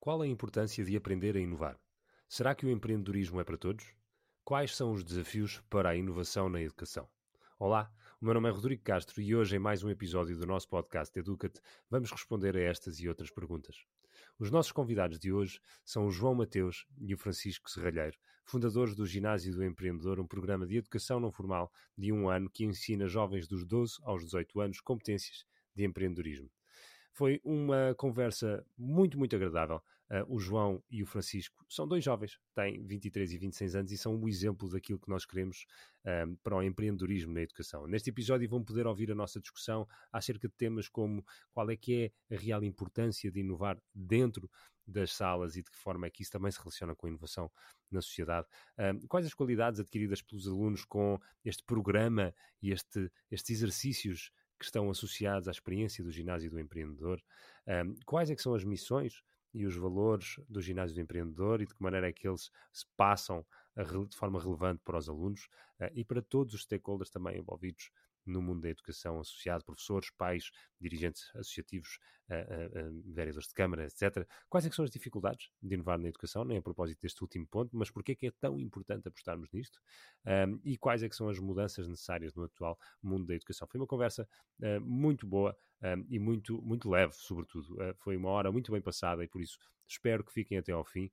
Qual a importância de aprender a inovar? Será que o empreendedorismo é para todos? Quais são os desafios para a inovação na educação? Olá, o meu nome é Rodrigo Castro e hoje, em mais um episódio do nosso podcast Educa-te, vamos responder a estas e outras perguntas. Os nossos convidados de hoje são o João Mateus e o Francisco Serralheiro, fundadores do Ginásio do Empreendedor, um programa de educação não formal de 1 ano que ensina jovens dos 12 aos 18 anos competências de empreendedorismo. Foi uma conversa muito agradável. O João e o Francisco são dois jovens, têm 23 e 26 anos e são um exemplo daquilo que nós queremos para o empreendedorismo na educação. Neste episódio vão poder ouvir a nossa discussão acerca de temas como qual é que é a real importância de inovar dentro das salas e de que forma é que isso também se relaciona com a inovação na sociedade. Quais as qualidades adquiridas pelos alunos com este programa e estes exercícios que estão associados à experiência do Ginásio do Empreendedor, quais é que são as missões e os valores do Ginásio do Empreendedor e de que maneira é que eles se passam de forma relevante para os alunos e para todos os stakeholders também envolvidos no mundo da educação, associado, professores, pais, dirigentes associativos, vereadores de Câmara, etc. Quais é que são as dificuldades de inovar na educação, nem a propósito deste último ponto, mas porquê é que é tão importante apostarmos nisto? E quais é que são as mudanças necessárias no atual mundo da educação? Foi uma conversa muito boa e muito leve, sobretudo. Foi uma hora muito bem passada e por isso espero que fiquem até ao fim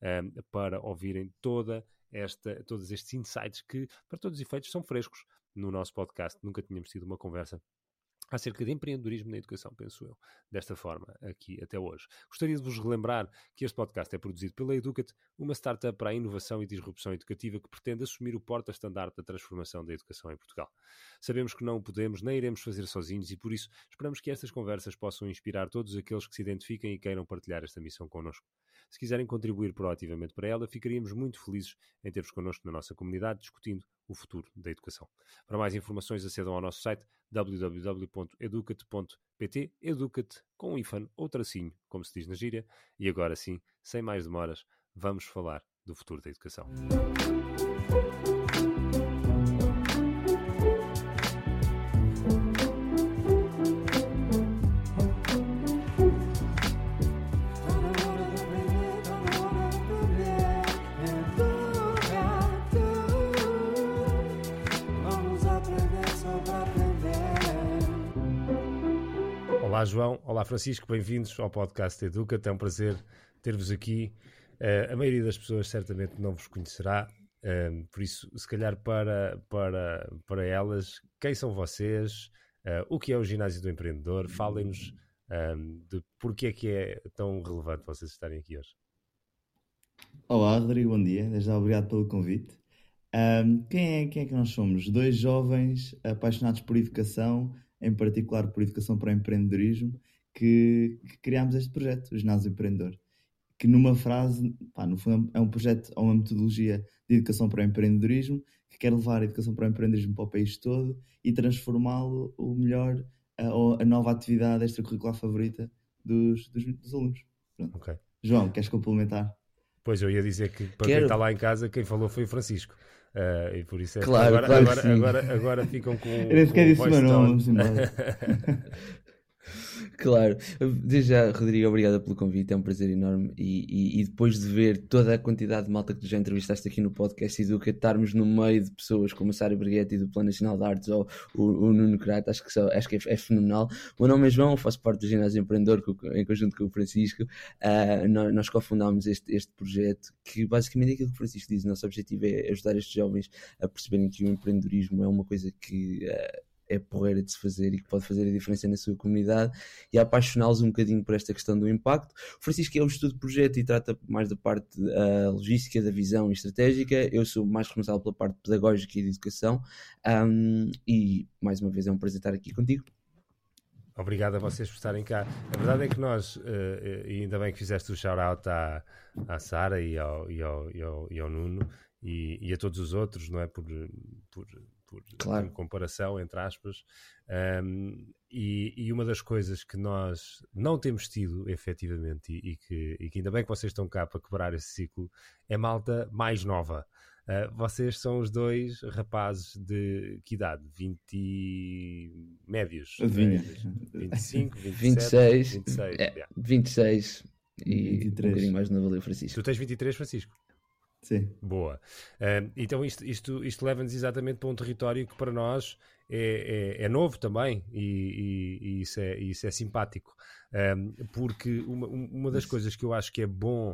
para ouvirem todos estes insights que, para todos os efeitos, são frescos no nosso podcast. Nunca tínhamos tido uma conversa acerca de empreendedorismo na educação, penso eu, desta forma, aqui até hoje. Gostaria de vos relembrar que este podcast é produzido pela Educa-te, uma startup para a inovação e disrupção educativa que pretende assumir o porta-estandarte da transformação da educação em Portugal. Sabemos que não o podemos nem iremos fazer sozinhos e por isso esperamos que estas conversas possam inspirar todos aqueles que se identifiquem e queiram partilhar esta missão connosco. Se quiserem contribuir proativamente para ela, ficaríamos muito felizes em ter-vos connosco na nossa comunidade discutindo o futuro da educação. Para mais informações, acedam ao nosso site www.educate.pt, Educate com um hífen ou tracinho, como se diz na gíria. E agora sim, sem mais demoras, vamos falar do futuro da educação. Olá João, olá Francisco, bem-vindos ao podcast Educa-te, é um prazer ter-vos aqui. A maioria das pessoas certamente não vos conhecerá, por isso, se calhar para elas, quem são vocês, o que é o Ginásio do Empreendedor, falem-nos de porque é que é tão relevante vocês estarem aqui hoje. Olá Rodrigo, bom dia, desde já obrigado pelo convite. Quem é que nós somos? Dois jovens apaixonados por educação, em particular por educação para o empreendedorismo, que criámos este projeto, o Ginásio Empreendedor, que numa frase, no fundo é um projeto ou uma metodologia de educação para o empreendedorismo, que quer levar a educação para o empreendedorismo para o país todo e transformá-lo o melhor, a nova atividade extracurricular favorita dos alunos. Pronto. Okay. João, queres complementar? Pois, eu ia dizer que para quem está lá em casa, quem falou foi o Francisco. E por isso é claro, agora ficam com eu nem sequer disse o meu nome, vamos embora. Claro, desde já, Rodrigo, obrigado pelo convite, é um prazer enorme e depois de ver toda a quantidade de malta que tu já entrevistaste aqui no podcast Educa, estarmos no meio de pessoas como a Sara Briguetti do Plano Nacional de Artes ou o Nuno Crato, acho que é fenomenal. O meu nome é João, faço parte do Ginásio Empreendedor em conjunto com o Francisco. Nós cofundámos este projeto que basicamente é aquilo que o Francisco diz, o nosso objetivo é ajudar estes jovens a perceberem que o empreendedorismo é uma coisa que é porreira de se fazer e que pode fazer a diferença na sua comunidade e a apaixoná-los um bocadinho por esta questão do impacto. O Francisco é o estudo de projeto e trata mais da parte logística, da visão e estratégica. Eu sou mais responsável pela parte pedagógica e de educação e mais uma vez é um prazer estar aqui contigo. Obrigado a vocês por estarem cá. A verdade é que nós, e ainda bem que fizeste o shout-out à Sara e ao Nuno e a todos os outros, não é? Por claro. Comparação, entre aspas, e uma das coisas que nós não temos tido, efetivamente, e que ainda bem que vocês estão cá para quebrar esse ciclo, é malta mais nova. Vocês são os dois rapazes de que idade? 20 médios? 25, 25, 27, 26. 26. 26. E 23. um bocadinho mais no Valeu Francisco. Tu tens 23, Francisco? Sim. Boa. Então isto leva-nos exatamente para um território que para nós é novo também e isso é simpático. Porque uma das coisas que eu acho que é bom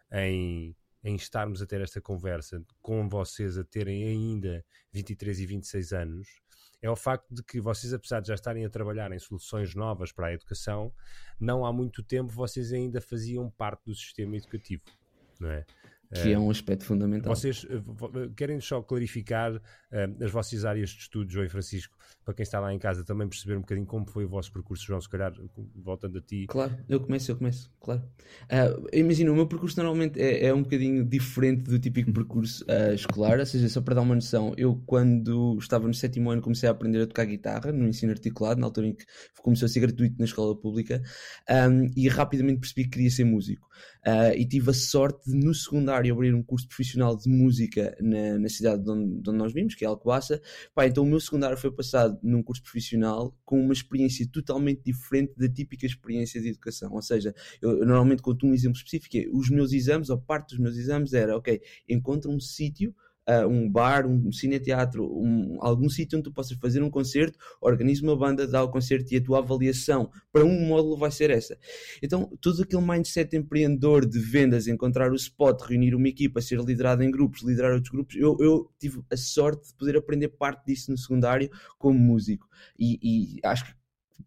em estarmos a ter esta conversa com vocês a terem ainda 23 e 26 anos é o facto de que vocês, apesar de já estarem a trabalhar em soluções novas para a educação, não há muito tempo vocês ainda faziam parte do sistema educativo, não é? Que é um aspecto fundamental. Vocês querem só clarificar as vossas áreas de estudo, João e Francisco, para quem está lá em casa também perceber um bocadinho como foi o vosso percurso, João, se calhar voltando a ti. Claro, eu começo, claro. Imagina, o meu percurso normalmente é um bocadinho diferente do típico percurso escolar, ou seja, só para dar uma noção, eu quando estava no 7º ano comecei a aprender a tocar guitarra no ensino articulado, na altura em que começou a ser gratuito na escola pública, e rapidamente percebi que queria ser músico. E tive a sorte de no secundário abrir um curso profissional de música na cidade de onde nós vimos, que é Alcobaça. Então o meu secundário foi passado num curso profissional com uma experiência totalmente diferente da típica experiência de educação, ou seja, eu normalmente conto um exemplo específico, os meus exames, ou parte dos meus exames era, encontra um sítio, um bar, um cineteatro, algum sítio onde tu possas fazer um concerto, organiza uma banda, dá o concerto e a tua avaliação para um módulo vai ser essa. Então, todo aquele mindset empreendedor de vendas, encontrar o spot, reunir uma equipa, ser liderado em grupos, liderar outros grupos, eu tive a sorte de poder aprender parte disso no secundário como músico. E acho que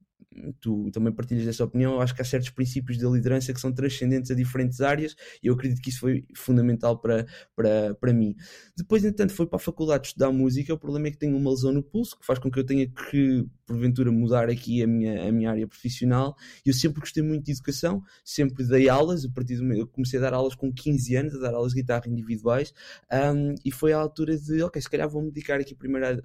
tu também partilhas dessa opinião. Eu acho que há certos princípios da liderança que são transcendentes a diferentes áreas e eu acredito que isso foi fundamental para mim. Depois, entretanto, foi para a faculdade de estudar música. O problema é que tenho uma lesão no pulso que faz com que eu tenha que, porventura, mudar aqui a minha área profissional. Eu sempre gostei muito de educação, sempre dei aulas. Eu comecei a dar aulas com 15 anos, a dar aulas de guitarra individuais, e foi à altura de, se calhar vou-me dedicar aqui primeiro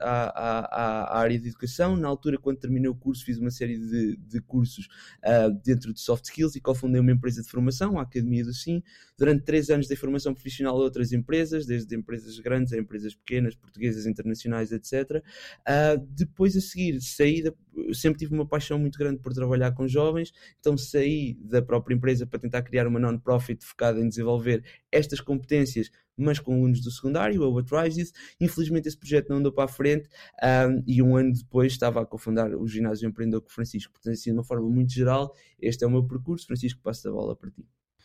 à área de educação. Na altura, quando terminei o curso, fiz uma série de cursos dentro de soft skills e cofundei uma empresa de formação, a Academia do Sim. Durante 3 anos dei formação profissional a outras empresas, desde empresas grandes a empresas pequenas, portuguesas, internacionais, etc. Depois a seguir eu sempre tive uma paixão muito grande por trabalhar com jovens, então saí da própria empresa para tentar criar uma non-profit focada em desenvolver estas competências, mas com alunos do secundário, a What Rises. Infelizmente esse projeto não andou para a frente, e um ano depois estava a cofundar o Ginásio Empreendedor com o Francisco. Portanto, assim, de uma forma muito geral, este é o meu percurso. Francisco, passo a bola para ti.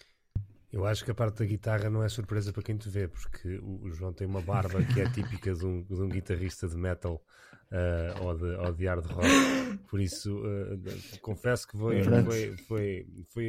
Eu acho que a parte da guitarra não é surpresa para quem te vê, porque o João tem uma barba que é típica de um guitarrista de metal ou de hard rock. Por isso, confesso que foi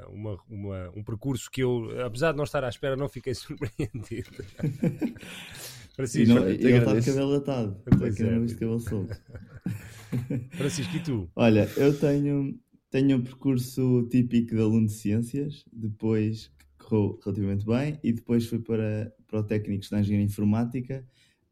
um percurso que eu, apesar de não estar à espera, não fiquei surpreendido. Francisco, ele está de cabelo atado, aqui não viste cabelo solto. Francisco, e tu? Olha, eu tenho um percurso típico de aluno de ciências, depois correu relativamente bem e depois fui para o técnico de engenharia informática,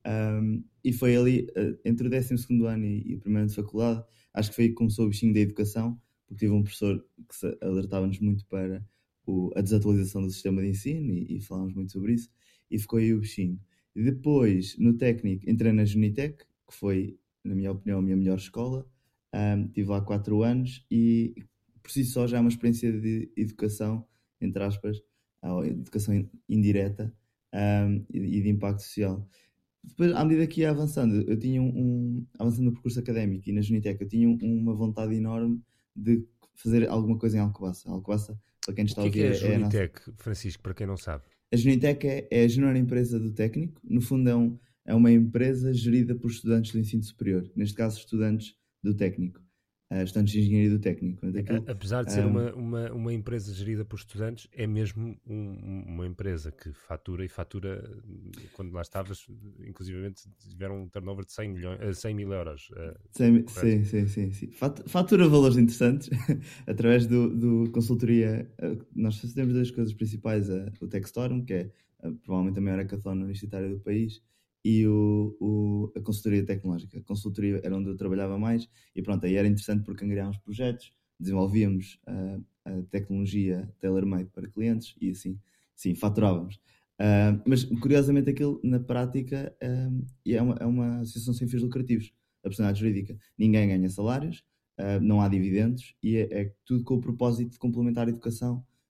e foi ali entre o 12º ano e o primeiro ano de faculdade, acho que foi aí que começou o bichinho da educação, porque tive um professor que alertava-nos muito para a desatualização do sistema de ensino e falámos muito sobre isso, e ficou aí o bichinho. E depois, no técnico, entrei na Junitec, que foi, na minha opinião, a minha melhor escola. Estive lá 4 anos e por si só já é uma experiência de educação, entre aspas, educação indireta, e de impacto social. Depois, à medida que ia avançando, eu tinha avançando no percurso académico e na Junitec, eu tinha uma vontade enorme de fazer alguma coisa em Alcobaça. Alcobaça, para quem está a ouvir, é a Junitec, Francisco, para quem não sabe? A Junitec é a junior empresa do técnico. No fundo é uma empresa gerida por estudantes do ensino superior, neste caso estudantes do técnico, estudantes de engenharia do técnico. Apesar de ser uma empresa gerida por estudantes, é mesmo uma empresa que fatura, quando lá estavas, inclusivamente tiveram um turnover de 100 mil euros. Sim. Fatura valores interessantes através do consultoria. Nós fazemos 2 coisas principais: o TechStorm, que é provavelmente a maior hackathon universitária do país, e a consultoria tecnológica. A consultoria era onde eu trabalhava mais e pronto, aí era interessante porque angariámos projetos, desenvolvíamos a tecnologia tailor-made para clientes e assim, sim, faturávamos. Mas curiosamente aquilo na prática é uma associação sem fins lucrativos, a personalidade jurídica. Ninguém ganha salários, não há dividendos e é tudo com o propósito de complementar a educação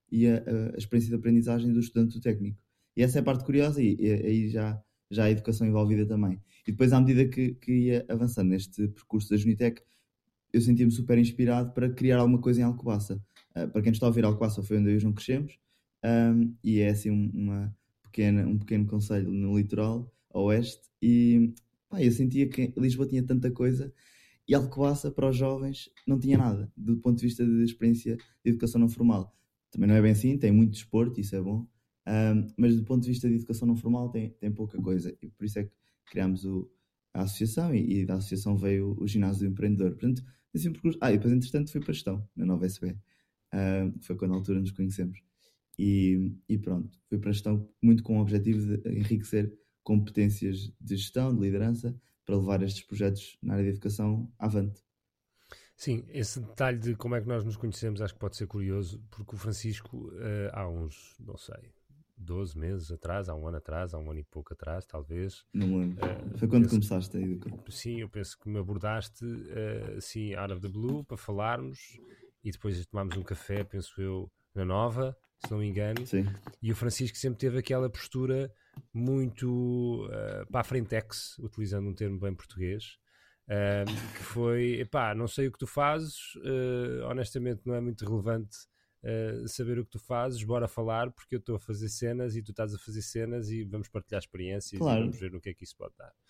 e a experiência de aprendizagem do estudante do técnico. E essa é a parte curiosa, e aí já há a educação envolvida também. E depois, à medida que ia avançando neste percurso da Junitec, eu sentia-me super inspirado para criar alguma coisa em Alcobaça. Para quem está a ouvir, Alcobaça foi onde eu e o João crescemos, e é assim um pequeno concelho no litoral, a oeste, e eu sentia que Lisboa tinha tanta coisa, e Alcobaça, para os jovens, não tinha nada, do ponto de vista de experiência de educação não formal. Também não é bem assim, tem muito desporto, isso é bom, mas do ponto de vista de educação não formal tem pouca coisa, e por isso é que criámos a associação, e da associação veio o Ginásio do Empreendedor. Portanto, assim, e depois, entretanto, fui para a gestão, na Nova SB, que foi quando na altura nos conhecemos. E pronto, fui para a gestão muito com o objetivo de enriquecer competências de gestão, de liderança, para levar estes projetos na área de educação avante. Sim, esse detalhe de como é que nós nos conhecemos acho que pode ser curioso, porque o Francisco, há uns, não sei, 12 meses atrás, há um ano e pouco atrás, talvez. Não me lembro. Foi quando começaste a educar. Sim, eu penso que me abordaste, assim, out of the blue, para falarmos, e depois tomámos um café, penso eu, na Nova, se não me engano. Sim. E o Francisco sempre teve aquela postura muito para a frentex, utilizando um termo bem português, que foi, não sei o que tu fazes, honestamente não é muito relevante saber o que tu fazes, bora falar, porque eu estou a fazer cenas e tu estás a fazer cenas e vamos partilhar experiências, claro, e vamos ver no que é que isso pode dar.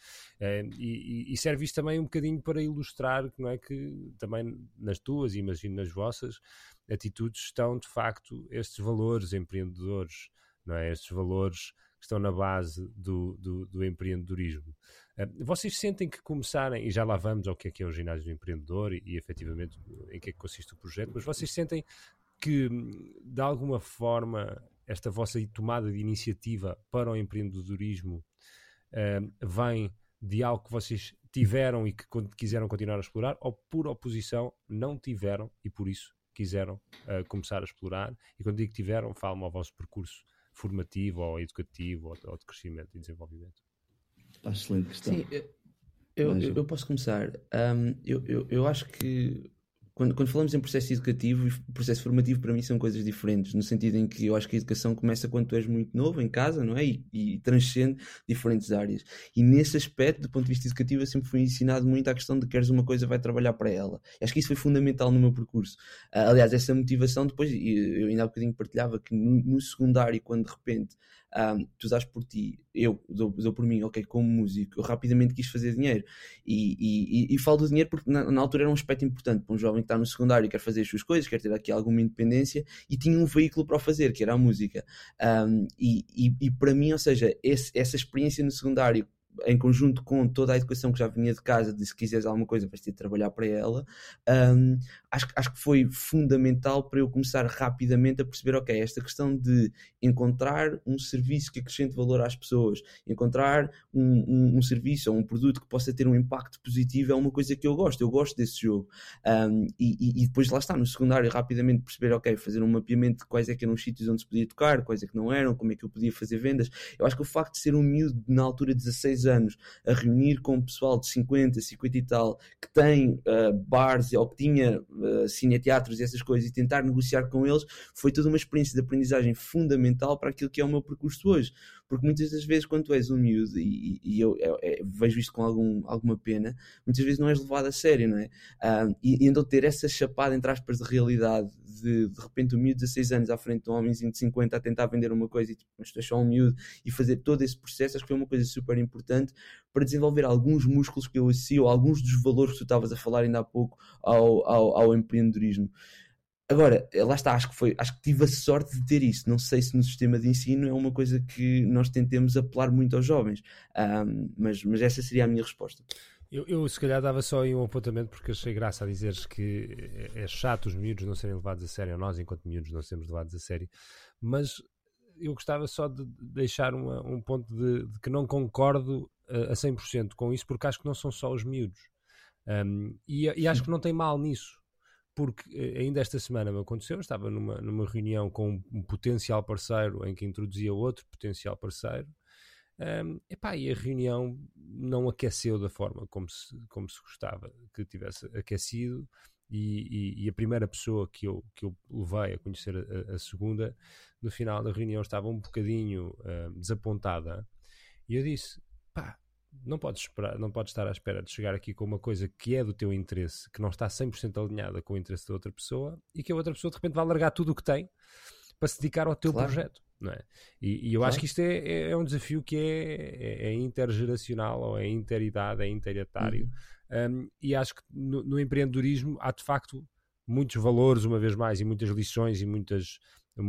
E serve isto também um bocadinho para ilustrar, não é, que também nas tuas e imagino nas vossas atitudes estão de facto estes valores empreendedores, não é? Estes valores que estão na base do empreendedorismo. Vocês sentem que começarem, e já lá vamos ao que é o ginásio do empreendedor e efetivamente em que é que consiste o projeto, mas vocês sentem que de alguma forma esta vossa tomada de iniciativa para o empreendedorismo vem de algo que vocês tiveram e que quiseram continuar a explorar, ou por oposição não tiveram e por isso quiseram começar a explorar? E quando digo que tiveram, falo-me ao vosso percurso formativo ou educativo ou de crescimento e desenvolvimento. Excelente questão. Sim, eu posso começar. Eu acho que quando falamos em processo educativo e processo formativo, para mim são coisas diferentes, no sentido em que eu acho que a educação começa quando tu és muito novo em casa, não é? E transcende diferentes áreas. E nesse aspecto, do ponto de vista educativo, eu sempre fui ensinado muito à questão de que queres uma coisa, vai trabalhar para ela. E acho que isso foi fundamental no meu percurso. Aliás, essa motivação depois, eu ainda há bocadinho partilhava que no secundário, quando de repente tu dás por ti, eu dou por mim, ok, como músico, eu rapidamente quis fazer dinheiro. E falo do dinheiro porque na altura era um aspecto importante para um jovem que está no secundário e quer fazer as suas coisas, quer ter aqui alguma independência, e tinha um veículo para o fazer, que era a música. E para mim, ou seja, essa experiência no secundário, em conjunto com toda a educação que já vinha de casa, de se quiseres alguma coisa vais ter de trabalhar para ela, acho que foi fundamental para eu começar rapidamente a perceber, ok, esta questão de encontrar um serviço que acrescente valor às pessoas, encontrar um serviço ou um produto que possa ter um impacto positivo é uma coisa que eu gosto desse jogo. E depois lá está, no secundário rapidamente perceber, ok, fazer um mapeamento de quais é que eram os sítios onde se podia tocar, quais é que não eram, como é que eu podia fazer vendas. Eu acho que o facto de ser um miúdo na altura de 16 anos a reunir com o pessoal de 50 e tal, que tem bares ou que tinha cineteatros e essas coisas, e tentar negociar com eles, foi toda uma experiência de aprendizagem fundamental para aquilo que é o meu percurso hoje. Porque muitas das vezes quando tu és um miúdo, e eu vejo isto com alguma pena, muitas vezes não és levado a sério, não é? E então ter essa chapada, entre aspas, de realidade, de repente um miúdo de 16 anos à frente de um homenzinho de 50 a tentar vender uma coisa, e tipo, mas tu és só um miúdo, e fazer todo esse processo, acho que foi uma coisa super importante para desenvolver alguns músculos que eu associo, alguns dos valores que tu estavas a falar ainda há pouco ao empreendedorismo. Agora, lá está, acho que tive a sorte de ter isso. Não sei se no sistema de ensino é uma coisa que nós tentemos apelar muito aos jovens, mas essa seria a minha resposta. Eu se calhar dava só aí um apontamento, porque achei graça a dizeres que é chato os miúdos não serem levados a sério, ou nós enquanto miúdos não sermos levados a sério, mas eu gostava só de deixar um ponto de que não concordo a 100% com isso, porque acho que não são só os miúdos, e acho que não tem mal nisso. Porque ainda esta semana me aconteceu, eu estava numa reunião com um potencial parceiro em que introduzia outro potencial parceiro, e a reunião não aqueceu da forma como se gostava que tivesse aquecido, e a primeira pessoa que eu levei a conhecer a segunda, no final da reunião estava um bocadinho desapontada, e eu disse, pá, não podes estar à espera de chegar aqui com uma coisa que é do teu interesse, que não está 100% alinhada com o interesse da outra pessoa, e que a outra pessoa de repente vai largar tudo o que tem para se dedicar ao teu projeto, não é? E eu acho que isto é um desafio que é intergeracional, ou é interidade, é interetário. E acho que no empreendedorismo há de facto muitos valores, uma vez mais, e muitas lições e muitas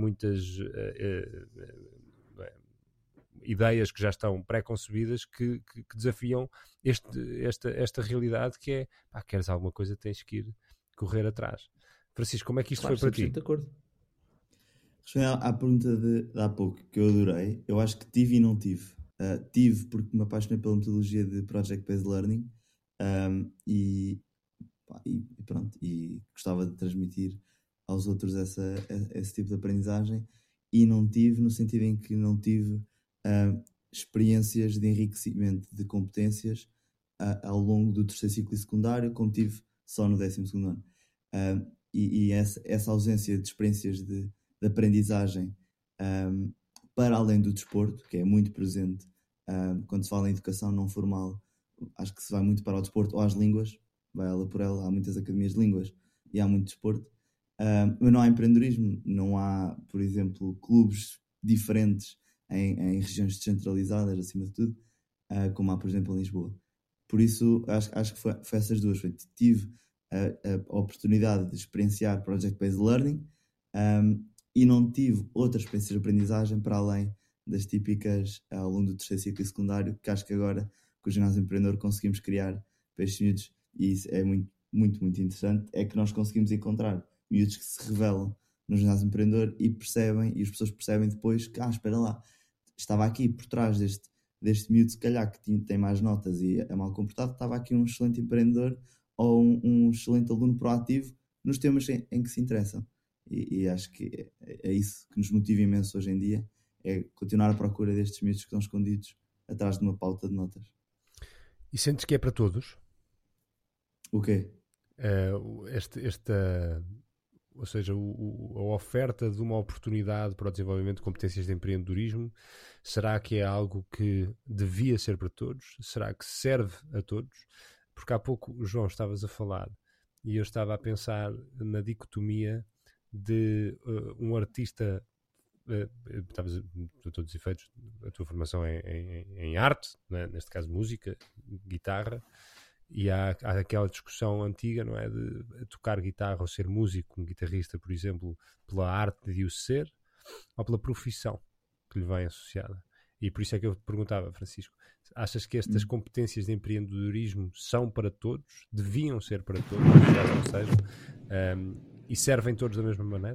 ideias que já estão pré-concebidas que desafiam esta realidade, que é, pá, queres alguma coisa, tens que ir correr atrás. Francisco, como é que isto foi para ti? De acordo. Respondendo à pergunta de há pouco, que eu adorei, eu acho que tive e não tive. Tive porque me apaixonei pela metodologia de Project-Based Learning, e pronto, e gostava de transmitir aos outros esse tipo de aprendizagem, e não tive no sentido em que não tive experiências de enriquecimento de competências ao longo do terceiro ciclo e secundário, como tive só no 12º ano. E essa ausência de experiências de aprendizagem para além do desporto, que é muito presente quando se fala em educação não formal, acho que se vai muito para o desporto ou às línguas, vai ela por ela, há muitas academias de línguas e há muito desporto, mas não há empreendedorismo, não há, por exemplo, clubes diferentes em regiões descentralizadas, acima de tudo, como há, por exemplo, em Lisboa. Por isso, acho que foi essas duas. Tive a oportunidade de experienciar Project-Based Learning, e não tive outras experiências de aprendizagem para além das típicas ao longo do terceiro ciclo e secundário, que acho que agora, com o Ginásio Empreendedor, conseguimos criar para estes miúdos, e isso é muito, muito, muito interessante, é que nós conseguimos encontrar miúdos que se revelam no Ginásio Empreendedor e percebem, e as pessoas percebem depois que, espera lá, estava aqui por trás deste miúdo, se calhar, que tem mais notas e é mal comportado, estava aqui um excelente empreendedor ou um excelente aluno proativo nos temas em que se interessam. E acho que é isso que nos motiva imenso hoje em dia, é continuar à procura destes miúdos que estão escondidos atrás de uma pauta de notas. E sentes que é para todos? O quê? Ou seja, a oferta de uma oportunidade para o desenvolvimento de competências de empreendedorismo, será que é algo que devia ser para todos? Será que serve a todos? Porque há pouco, João, estavas a falar e eu estava a pensar na dicotomia de um artista, estavas, a todos os efeitos, a tua formação em arte, né? Neste caso música, guitarra, e há aquela discussão antiga, não é, de tocar guitarra ou ser músico, um guitarrista, por exemplo, pela arte de o ser ou pela profissão que lhe vem associada. E por isso é que eu te perguntava, Francisco, achas que estas competências de empreendedorismo são para todos, deviam ser para todos, ou seja, e servem todos da mesma maneira?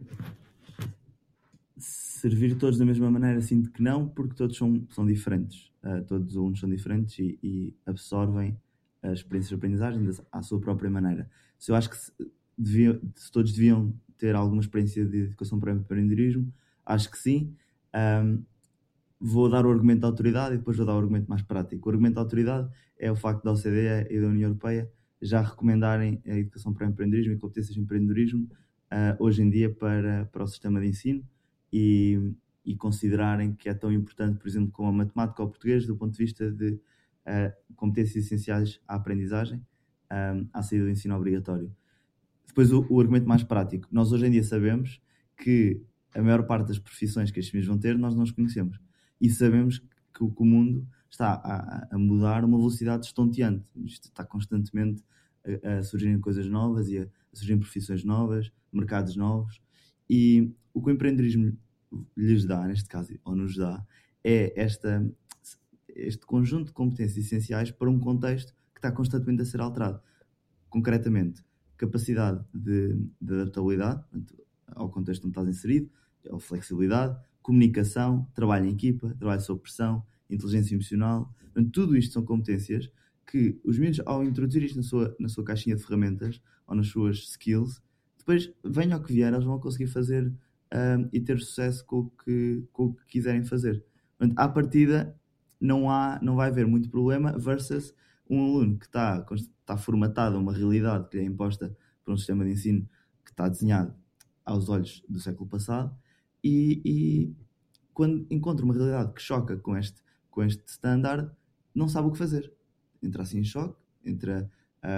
Servir todos da mesma maneira, sinto que não, porque todos são diferentes. Todos os alunos são diferentes e absorvem as experiências de aprendizagem à sua própria maneira. Eu acho que se todos deviam ter alguma experiência de educação para o empreendedorismo, acho que sim. Vou dar o argumento da autoridade e depois vou dar o argumento mais prático. O argumento da autoridade é o facto da OCDE e da União Europeia já recomendarem a educação para o empreendedorismo e competências de empreendedorismo hoje em dia para o sistema de ensino, e considerarem que é tão importante, por exemplo, como a matemática ou o português, do ponto de vista de competências essenciais à aprendizagem, à saída do ensino obrigatório. Depois o argumento mais prático. Nós hoje em dia sabemos que a maior parte das profissões que estes meninos vão ter, nós não os conhecemos. E sabemos que o mundo está a mudar a uma velocidade estonteante. Isto está constantemente a surgirem coisas novas e a surgirem profissões novas, mercados novos. E o que o empreendedorismo lhes dá, neste caso, ou nos dá, é este conjunto de competências essenciais para um contexto que está constantemente a ser alterado. Concretamente, capacidade de adaptabilidade ao contexto onde estás inserido, ou flexibilidade, comunicação, trabalho em equipa, trabalho sob pressão, inteligência emocional. Tudo isto são competências que os miúdos, ao introduzir isto na sua caixinha de ferramentas ou nas suas skills, depois, venha o que vier, eles vão conseguir fazer e ter sucesso com o que quiserem fazer. Portanto, à partida, não vai haver muito problema versus um aluno que está formatado a uma realidade que lhe é imposta para um sistema de ensino que está desenhado aos olhos do século passado, e quando encontra uma realidade que choca com este standard, não sabe o que fazer. Entra assim em choque, entra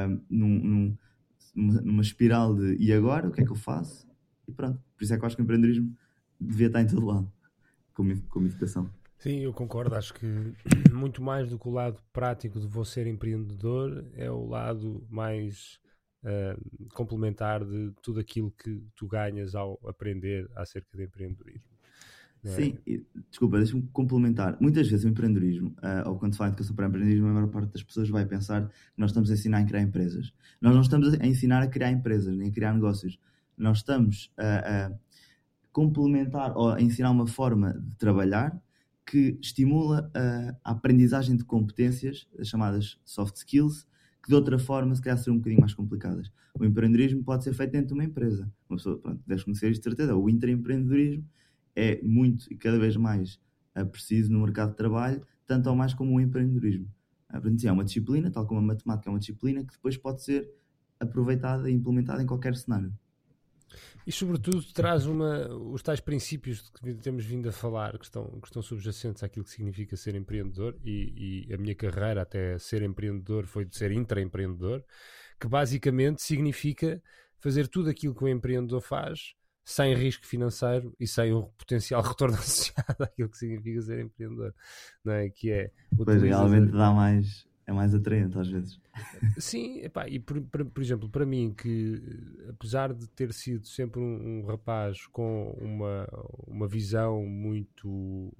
numa espiral de e agora, o que é que eu faço? E pronto. Por isso é que eu acho que o empreendedorismo devia estar em todo lado, como educação. Sim, eu concordo. Acho que muito mais do que o lado prático de vou ser empreendedor, é o lado mais complementar de tudo aquilo que tu ganhas ao aprender acerca de empreendedorismo. Sim, desculpa, deixa-me complementar. Muitas vezes o empreendedorismo, ou quando se fala em educação para empreendedorismo, a maior parte das pessoas vai pensar que nós estamos a ensinar a criar empresas. Nós não estamos a ensinar a criar empresas, nem a criar negócios. Nós estamos a complementar ou a ensinar uma forma de trabalhar que estimula a aprendizagem de competências, as chamadas soft skills, que de outra forma se calhar serão um bocadinho mais complicadas. O empreendedorismo pode ser feito dentro de uma empresa. Uma pessoa, pronto, deves conhecer isto de certeza. O intraempreendedorismo é muito e cada vez mais preciso no mercado de trabalho, tanto ou mais como o empreendedorismo. É uma disciplina, tal como a matemática é uma disciplina, que depois pode ser aproveitada e implementada em qualquer cenário. E sobretudo traz os tais princípios de que temos vindo a falar, que estão subjacentes àquilo que significa ser empreendedor, e a minha carreira até ser empreendedor foi de ser intraempreendedor, que basicamente significa fazer tudo aquilo que o empreendedor faz sem risco financeiro e sem o potencial retorno associado àquilo que significa ser empreendedor, não é? Que é... Pois, realmente é mais atraente às vezes. Sim, epá, e por exemplo, para mim, que apesar de ter sido sempre um rapaz com uma visão muito,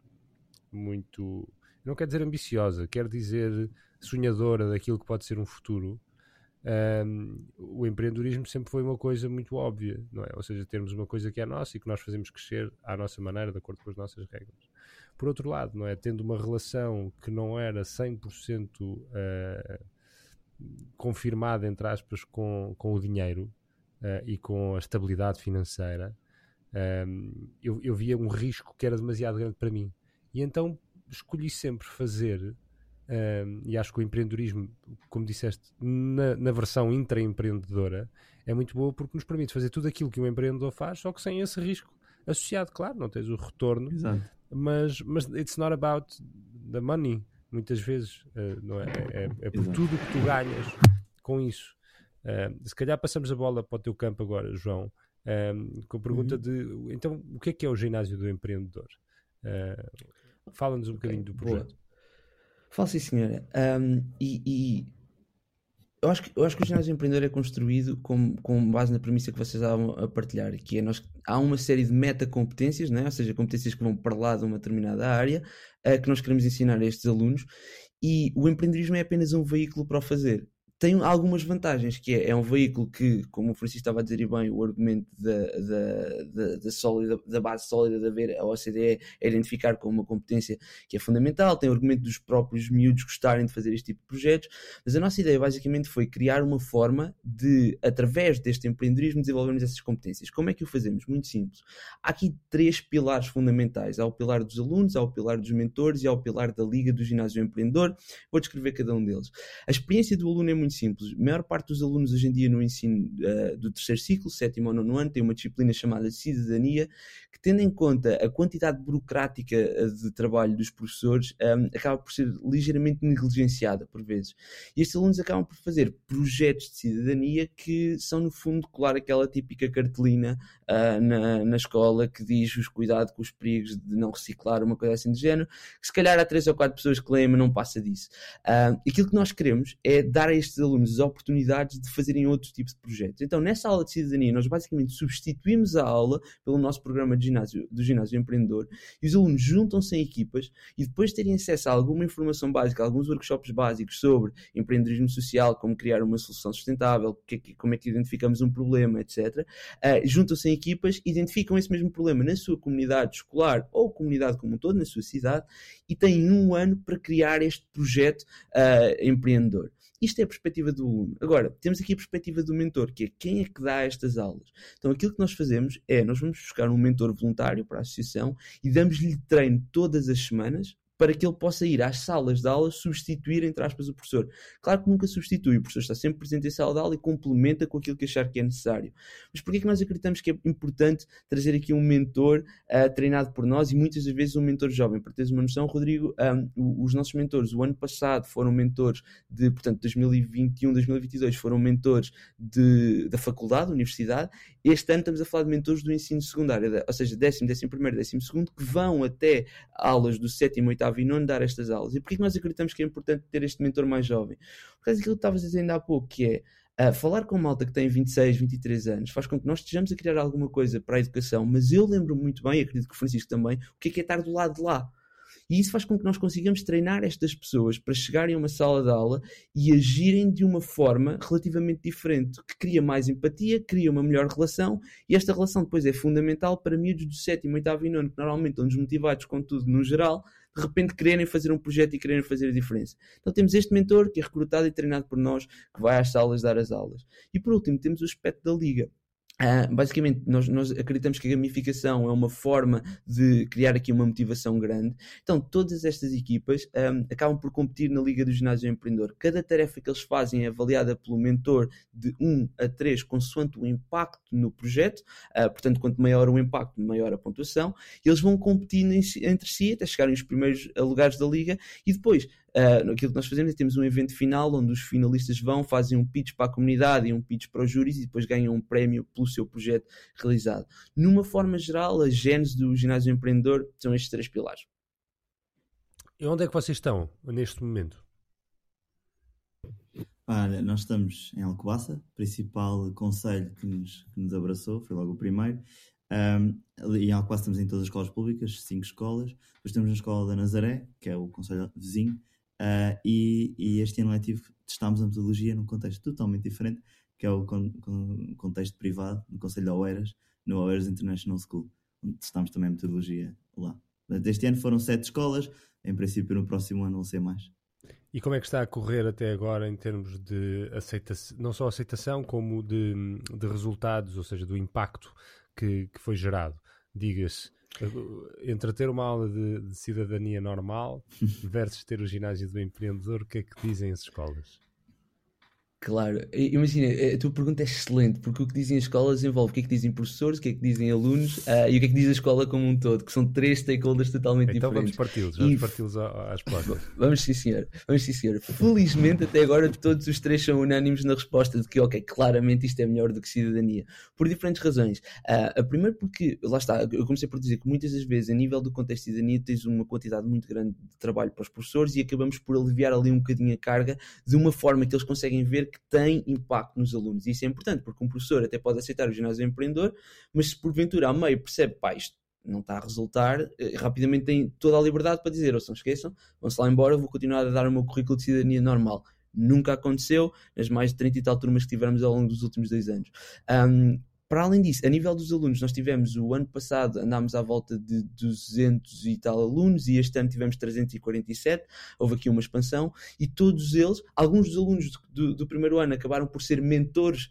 não quer dizer ambiciosa, quer dizer sonhadora daquilo que pode ser um futuro, o empreendedorismo sempre foi uma coisa muito óbvia, não é? Ou seja, termos uma coisa que é nossa e que nós fazemos crescer à nossa maneira, de acordo com as nossas regras. Por outro lado, não é? Tendo uma relação que não era 100% confirmada, entre aspas, com o dinheiro e com a estabilidade financeira, eu via um risco que era demasiado grande para mim. E então escolhi sempre fazer, e acho que o empreendedorismo, como disseste, na versão intraempreendedora, é muito boa porque nos permite fazer tudo aquilo que um empreendedor faz, só que sem esse risco associado. Claro, não tens o retorno. Exato. Mas it's not about the money, muitas vezes, não é? É por tudo que tu ganhas com isso. Se calhar passamos a bola para o teu campo agora, João, com a pergunta de, então, o que é o ginásio do empreendedor? Fala-nos um bocadinho do projeto. Boa. Fala, sim, senhora. Eu acho que o ginásio empreendedor é construído com base na premissa que vocês estavam a partilhar, que é há uma série de metacompetências, né? Ou seja, competências que vão para lá de uma determinada área, que nós queremos ensinar a estes alunos, e o empreendedorismo é apenas um veículo para o fazer. Tem algumas vantagens, que é um veículo que, como o Francisco estava a dizer e bem, o argumento da base sólida de haver a OCDE é identificar como uma competência que é fundamental, tem o argumento dos próprios miúdos gostarem de fazer este tipo de projetos, mas a nossa ideia basicamente foi criar uma forma de, através deste empreendedorismo, desenvolvermos essas competências. Como é que o fazemos? Muito simples. Há aqui 3 pilares fundamentais. Há o pilar dos alunos, há o pilar dos mentores e há o pilar da Liga do Ginásio Empreendedor. Vou descrever cada um deles. A experiência do aluno é muito simples. A maior parte dos alunos hoje em dia no ensino do terceiro ciclo, 7º ou 9º ano, tem uma disciplina chamada Cidadania, que, tendo em conta a quantidade burocrática de trabalho dos professores, acaba por ser ligeiramente negligenciada por vezes. E estes alunos acabam por fazer projetos de cidadania que são, no fundo, colar aquela típica cartolina na escola que diz os cuidados com os perigos de não reciclar, uma coisa assim do género, que se calhar há 3 ou 4 pessoas que leem, mas não passa disso. Aquilo que nós queremos é dar a estes alunos as oportunidades de fazerem outros tipos de projetos. Então, nessa aula de cidadania, nós basicamente substituímos a aula pelo nosso programa do Ginásio Empreendedor, e os alunos juntam-se em equipas, e depois de terem acesso a alguma informação básica, alguns workshops básicos sobre empreendedorismo social, como criar uma solução sustentável, como é que identificamos um problema, etc., juntam-se em equipas, identificam esse mesmo problema na sua comunidade escolar ou comunidade como um todo, na sua cidade, e têm 1 ano para criar este projeto empreendedor. Isto é a perspectiva do aluno. Agora, temos aqui a perspectiva do mentor, que é quem é que dá estas aulas. Então, aquilo que nós fazemos é, nós vamos buscar um mentor voluntário para a associação e damos-lhe treino todas as semanas, para que ele possa ir às salas de aula substituir, entre aspas, o professor. Claro que nunca substitui, o professor está sempre presente em sala de aula e complementa com aquilo que achar que é necessário. Mas porquê é que nós acreditamos que é importante trazer aqui um mentor treinado por nós e muitas das vezes um mentor jovem? Para teres uma noção, Rodrigo, os nossos mentores, o ano passado foram mentores de, portanto, 2021, 2022 foram mentores da faculdade, da universidade. Este ano estamos a falar de mentores do ensino secundário, ou seja, 10º, 11º, 12º, que vão até aulas do 7º, 8º e 9º dar estas aulas. E porquê que nós acreditamos que é importante ter este mentor mais jovem? Por causa daquilo que estavas a dizer ainda há pouco, que é falar com malta que tem 26, 23 anos faz com que nós estejamos a criar alguma coisa para a educação, mas eu lembro muito bem, acredito que o Francisco também, o que é estar do lado de lá. E isso faz com que nós consigamos treinar estas pessoas para chegarem a uma sala de aula e agirem de uma forma relativamente diferente, que cria mais empatia, cria uma melhor relação, e esta relação depois é fundamental para miúdos do 7º, 8º e 9º, que normalmente estão desmotivados com tudo no geral, de repente quererem fazer um projeto e quererem fazer a diferença. Então temos este mentor que é recrutado e treinado por nós, que vai às salas dar as aulas. E por último temos o aspecto da liga. Basicamente, nós acreditamos que a gamificação é uma forma de criar aqui uma motivação grande. Então, todas estas equipas acabam por competir na Liga do Ginásio Empreendedor. Cada tarefa que eles fazem é avaliada pelo mentor de 1 a 3, consoante o impacto no projeto. Portanto, quanto maior o impacto, maior a pontuação. Eles vão competir entre si até chegarem aos primeiros lugares da Liga e depois... aquilo que nós fazemos é temos um evento final onde os finalistas vão, fazem um pitch para a comunidade e um pitch para os júris e depois ganham um prémio pelo seu projeto realizado. Numa forma geral, a gênese do Ginásio Empreendedor são estes 3 pilares. E onde é que vocês estão neste momento? Olha, nós estamos em Alcobaça, principal concelho que nos abraçou, foi logo o primeiro. Em Alcobaça estamos em todas as escolas públicas, 5 escolas. Depois temos a Escola da Nazaré, que é o concelho vizinho. E este ano letivo testámos a metodologia num contexto totalmente diferente, que é o contexto privado, no Concelho de Oeiras, no Oeiras International School, onde testámos também a metodologia lá. Este ano foram 7 escolas, em princípio no próximo ano vão ser mais. E como é que está a correr até agora em termos de aceitação, não só aceitação, como de resultados, ou seja, do impacto que foi gerado? Diga-se, entre ter uma aula de cidadania normal versus ter o ginásio do empreendedor, o que é que dizem as escolas? Claro, imagina, a tua pergunta é excelente, porque o que dizem as escolas envolve o que é que dizem professores, o que é que dizem alunos e o que é que diz a escola como um todo, que são 3 stakeholders totalmente então diferentes. Vamos parti-los às portas. Vamos sim, senhor. Felizmente, até agora, todos os 3 são unânimes na resposta de que, ok, claramente isto é melhor do que cidadania. Por diferentes razões. A primeira porque, lá está, eu comecei por dizer que muitas das vezes, a nível do contexto de cidadania, tens uma quantidade muito grande de trabalho para os professores e acabamos por aliviar ali um bocadinho a carga de uma forma que eles conseguem ver que tem impacto nos alunos. E isso é importante, porque um professor até pode aceitar o ginásio empreendedor, mas se porventura a meio percebe, pá, isto não está a resultar, rapidamente tem toda a liberdade para dizer, ou se não esqueçam, vão-se lá embora, vou continuar a dar o meu currículo de cidadania normal. Nunca aconteceu nas mais de 30 e tal turmas que tivemos ao longo dos últimos 2 anos. Para além disso, a nível dos alunos, nós tivemos o ano passado, andámos à volta de 200 e tal alunos e este ano tivemos 347, houve aqui uma expansão e todos eles, alguns dos alunos do primeiro ano acabaram por ser mentores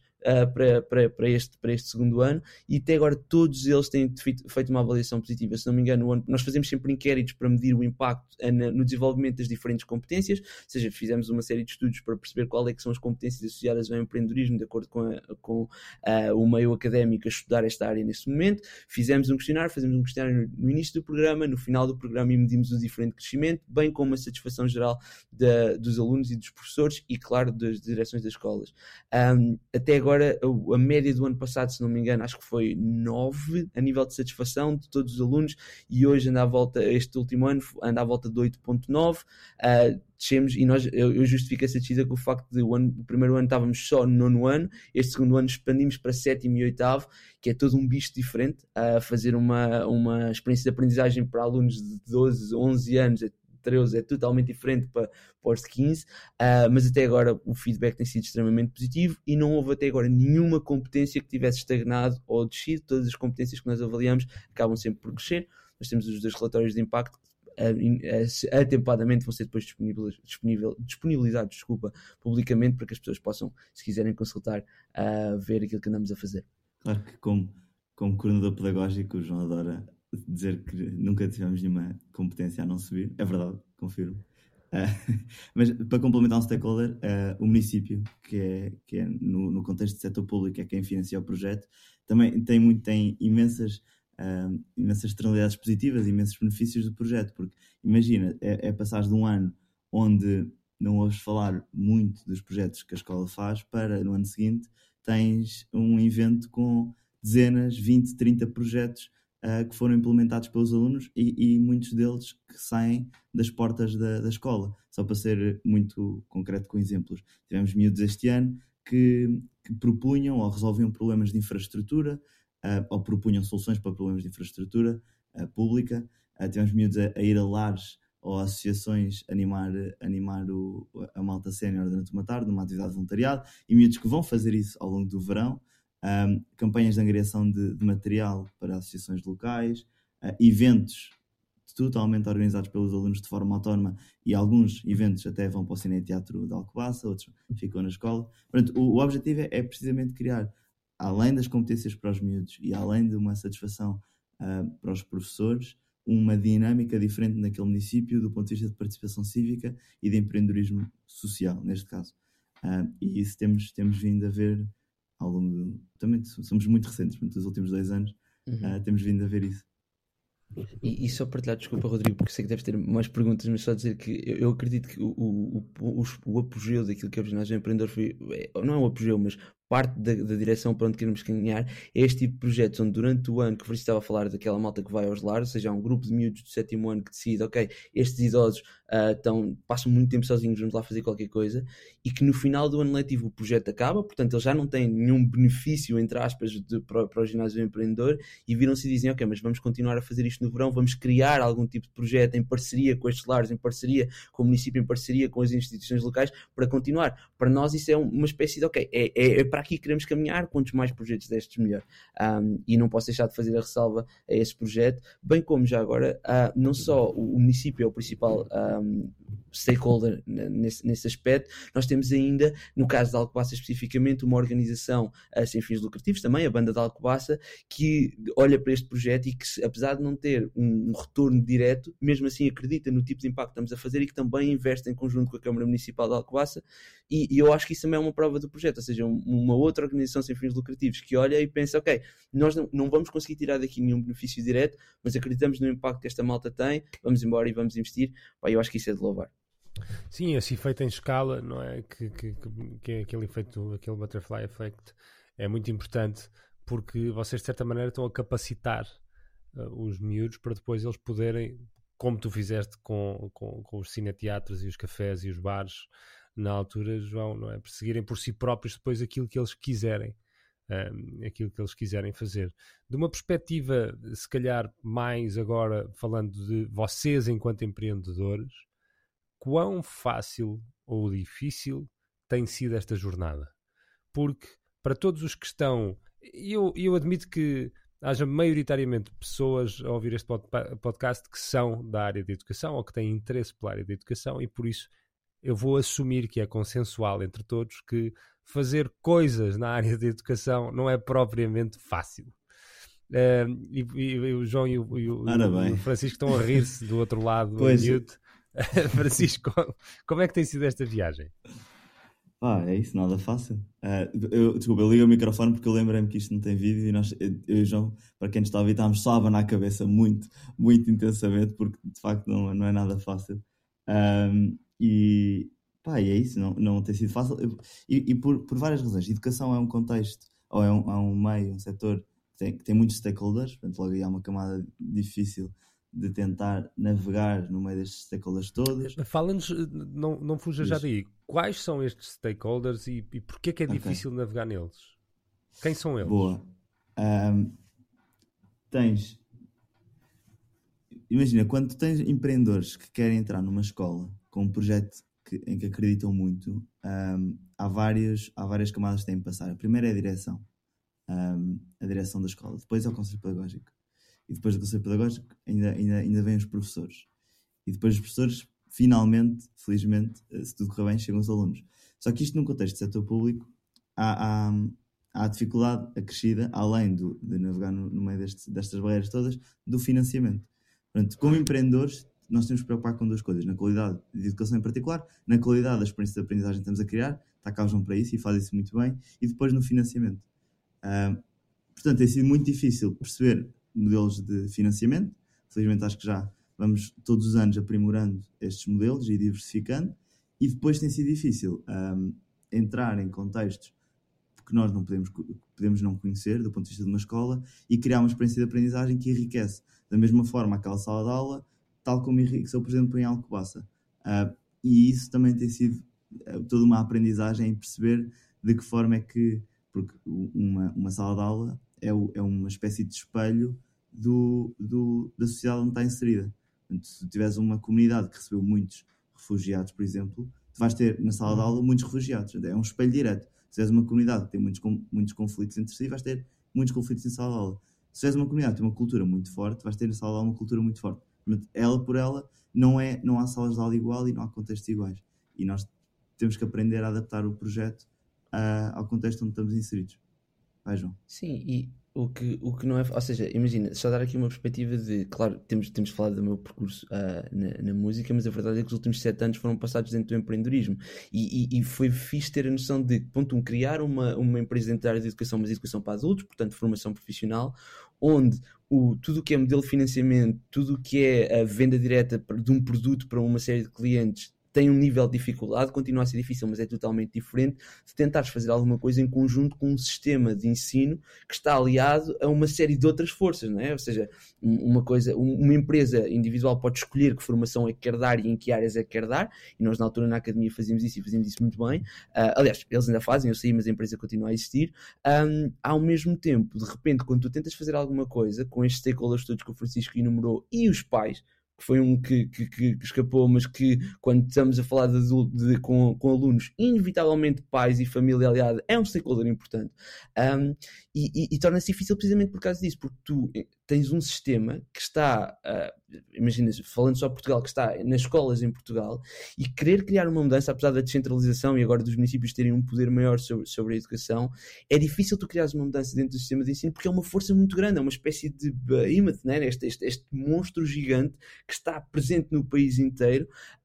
para este segundo ano e até agora todos eles têm feito uma avaliação positiva. Se não me engano, nós fazemos sempre inquéritos para medir o impacto no desenvolvimento das diferentes competências, ou seja, fizemos uma série de estudos para perceber qual é que são as competências associadas ao empreendedorismo de acordo com o meio académico a estudar esta área neste momento. Fizemos um questionário, fazemos um questionário no início do programa, no final do programa e medimos o diferente crescimento, bem como a satisfação geral dos alunos e dos professores e, claro, das direções das escolas. Até agora, a média do ano passado, se não me engano, acho que foi 9 a nível de satisfação de todos os alunos e hoje este último ano anda à volta de 8.9. Descemos e eu justifico essa descida com o facto de o primeiro ano estávamos só no 9º ano, este segundo ano expandimos para 7º e 8º, que é todo um bicho diferente, a fazer uma experiência de aprendizagem para alunos de 12, 11 anos, 13 é totalmente diferente para os de 15, mas até agora o feedback tem sido extremamente positivo e não houve até agora nenhuma competência que tivesse estagnado ou descido. Todas as competências que nós avaliamos acabam sempre por crescer. Nós temos os 2 relatórios de impacto que atempadamente vão ser depois disponibilizados publicamente para que as pessoas possam, se quiserem consultar, ver aquilo que andamos a fazer. Claro que como coordenador pedagógico o João adora dizer que nunca tivemos nenhuma competência a não subir. É verdade, confirmo. Mas para complementar um stakeholder, o município, que é no contexto de setor público, é quem financia o projeto, também tem imensas externalidades positivas, imensos benefícios do projeto, porque imagina, passares de um ano onde não ouves falar muito dos projetos que a escola faz, para no ano seguinte tens um evento com dezenas, 20, 30 projetos que foram implementados pelos alunos e muitos deles que saem das portas da escola. Só para ser muito concreto com exemplos. Tivemos miúdos este ano que propunham ou resolviam problemas de infraestrutura, ou propunham soluções para problemas de infraestrutura pública. Tivemos miúdos a ir a lares ou a associações animar a malta sénior durante uma tarde, numa atividade de voluntariado, e miúdos que vão fazer isso ao longo do verão. Campanhas de angariação de material para associações locais, eventos totalmente organizados pelos alunos de forma autónoma, e alguns eventos até vão para o Cine Teatro de Alcobaça, outros ficam na escola. Portanto, o objetivo é precisamente criar, além das competências para os miúdos e além de uma satisfação para os professores, uma dinâmica diferente naquele município do ponto de vista de participação cívica e de empreendedorismo social, neste caso. E isso temos vindo a ver ao longo também somos muito recentes, nos últimos 2 anos, temos vindo a ver isso. E só partilhar, desculpa, Rodrigo, porque sei que deves ter mais perguntas, mas só dizer que eu acredito que o apogeu daquilo que é o ginásio empreendedor foi, não é um apogeu, mas parte da direção para onde queremos caminhar, é este tipo de projetos onde durante o ano, que o Francisco estava a falar daquela malta que vai aos lares, ou seja, há um grupo de miúdos do 7º ano que decide, ok, estes idosos passam muito tempo sozinhos, vamos lá fazer qualquer coisa, e que no final do ano letivo o projeto acaba, portanto eles já não têm nenhum benefício, entre aspas, para o ginásio empreendedor, e viram-se e dizem, ok, mas vamos continuar a fazer isto no verão, vamos criar algum tipo de projeto em parceria com estes lares, em parceria com o município, em parceria com as instituições locais, para continuar. Para nós isso é uma espécie de, ok, é para aqui que queremos caminhar, quantos mais projetos destes melhor. E não posso deixar de fazer a ressalva a esse projeto, bem como já agora, não só o município é o principal stakeholder nesse aspecto, nós temos ainda, no caso da Alcobaça especificamente, uma organização sem fins lucrativos também, a Banda da Alcobaça, que olha para este projeto e que, apesar de não ter um retorno direto, mesmo assim acredita no tipo de impacto que estamos a fazer e que também investe em conjunto com a Câmara Municipal de Alcobaça, e eu acho que isso também é uma prova do projeto, ou seja, uma outra organização sem fins lucrativos que olha e pensa, ok, nós não vamos conseguir tirar daqui nenhum benefício direto, mas acreditamos no impacto que esta malta tem, vamos embora e vamos investir. Eu acho que isso é de louvar. Sim, esse efeito em escala, não é? Que é aquele efeito, aquele butterfly effect, é muito importante, porque vocês de certa maneira estão a capacitar os miúdos para depois eles poderem, como tu fizeste com os cineteatros e os cafés e os bares na altura, João, não é? Perseguirem por si próprios depois aquilo que eles quiserem. Aquilo que eles quiserem fazer. De uma perspectiva, se calhar mais agora falando de vocês enquanto empreendedores, quão fácil ou difícil tem sido esta jornada? Porque para todos os que estão, eu admito que haja maioritariamente pessoas a ouvir este podcast que são da área de educação ou que têm interesse pela área de educação, e por isso eu vou assumir que é consensual entre todos que fazer coisas na área de educação não é propriamente fácil. E o João e o Francisco estão a rir-se do outro lado do mute. Francisco, como é que tem sido esta viagem? É isso, nada fácil. Desculpa, eu liguei o microfone porque eu lembrei-me que isto não tem vídeo e eu e o João, para quem nos está a ouvir, estávamos só a abanar a cabeça muito, muito intensamente, porque de facto não é nada fácil. E é isso, não tem sido fácil. E por várias razões. Educação é um contexto, ou é um meio, um setor que tem muitos stakeholders, portanto logo aí há uma camada difícil de tentar navegar no meio destes stakeholders todos. Fala-nos, não fuja já daí, quais são estes stakeholders e porquê que é difícil navegar neles? Quem são eles? Boa. Imagina, quando tens empreendedores que querem entrar numa escola com um projeto em que acreditam muito, há várias camadas que têm que passar. A primeira é a direção da escola, depois é o conselho pedagógico. E depois do conselho pedagógico ainda vêm os professores. E depois os professores, finalmente, felizmente, se tudo correr bem, chegam os alunos. Só que isto num contexto de setor público, há há a dificuldade acrescida, além de navegar no meio destas barreiras todas, do financiamento. Portanto, como empreendedores, nós temos que preocupar com duas coisas: na qualidade de educação em particular, na qualidade da experiência de aprendizagem que estamos a criar, está cá o João para isso e faz isso muito bem, e depois no financiamento. Portanto, tem sido muito difícil perceber modelos de financiamento. Felizmente acho que já vamos todos os anos aprimorando estes modelos e diversificando, e depois tem sido difícil entrar em contextos que nós não podemos não conhecer do ponto de vista de uma escola e criar uma experiência de aprendizagem que enriquece da mesma forma aquela sala de aula, tal como enriqueceu, por exemplo, em Alcobaça. E isso também tem sido toda uma aprendizagem em perceber de que forma é que, porque uma sala de aula é uma espécie de espelho da sociedade onde está inserida. Portanto, se tiveres uma comunidade que recebeu muitos refugiados, por exemplo, tu vais ter na sala de aula muitos refugiados. É um espelho direto. Se tiveres uma comunidade que tem muitos conflitos entre si, vais ter muitos conflitos em sala de aula. Se tiveres uma comunidade que tem uma cultura muito forte, vais ter na sala de aula uma cultura muito forte. Ela por ela, não há salas de aula igual e não há contextos iguais. E nós temos que aprender a adaptar o projeto ao contexto onde estamos inseridos. Vai, João. Sim, e o que não é. Ou seja, imagina, só dar aqui uma perspectiva de. Claro, temos falado do meu percurso na música, mas a verdade é que os últimos 7 anos foram passados dentro do empreendedorismo. E foi fixe ter a noção de, ponto 1, criar uma empresa dentro da área de educação, mas educação para adultos, portanto, formação profissional, onde tudo o que é modelo de financiamento, tudo o que é a venda direta de um produto para uma série de clientes tem um nível de dificuldade, continua a ser difícil, mas é totalmente diferente de tentares fazer alguma coisa em conjunto com um sistema de ensino que está aliado a uma série de outras forças, não é? Ou seja, uma empresa individual pode escolher que formação é que quer dar e em que áreas é que quer dar, e nós na altura na academia fazíamos isso e fazíamos isso muito bem. Aliás, eles ainda fazem, eu saí, mas a empresa continua a existir. Ao mesmo tempo, de repente, quando tu tentas fazer alguma coisa com estes stakeholders todos que o Francisco enumerou e os pais, que foi um que escapou, mas que quando estamos a falar com alunos, inevitavelmente pais e família aliada, é um stakeholder importante. E torna-se difícil precisamente por causa disso, porque tu tens um sistema que está, imagina, falando só de Portugal, que está nas escolas em Portugal, e querer criar uma mudança, apesar da descentralização e agora dos municípios terem um poder maior sobre a educação, é difícil tu criares uma mudança dentro do sistema de ensino, porque é uma força muito grande, é uma espécie de behemoth, né? este monstro gigante que está presente no país inteiro,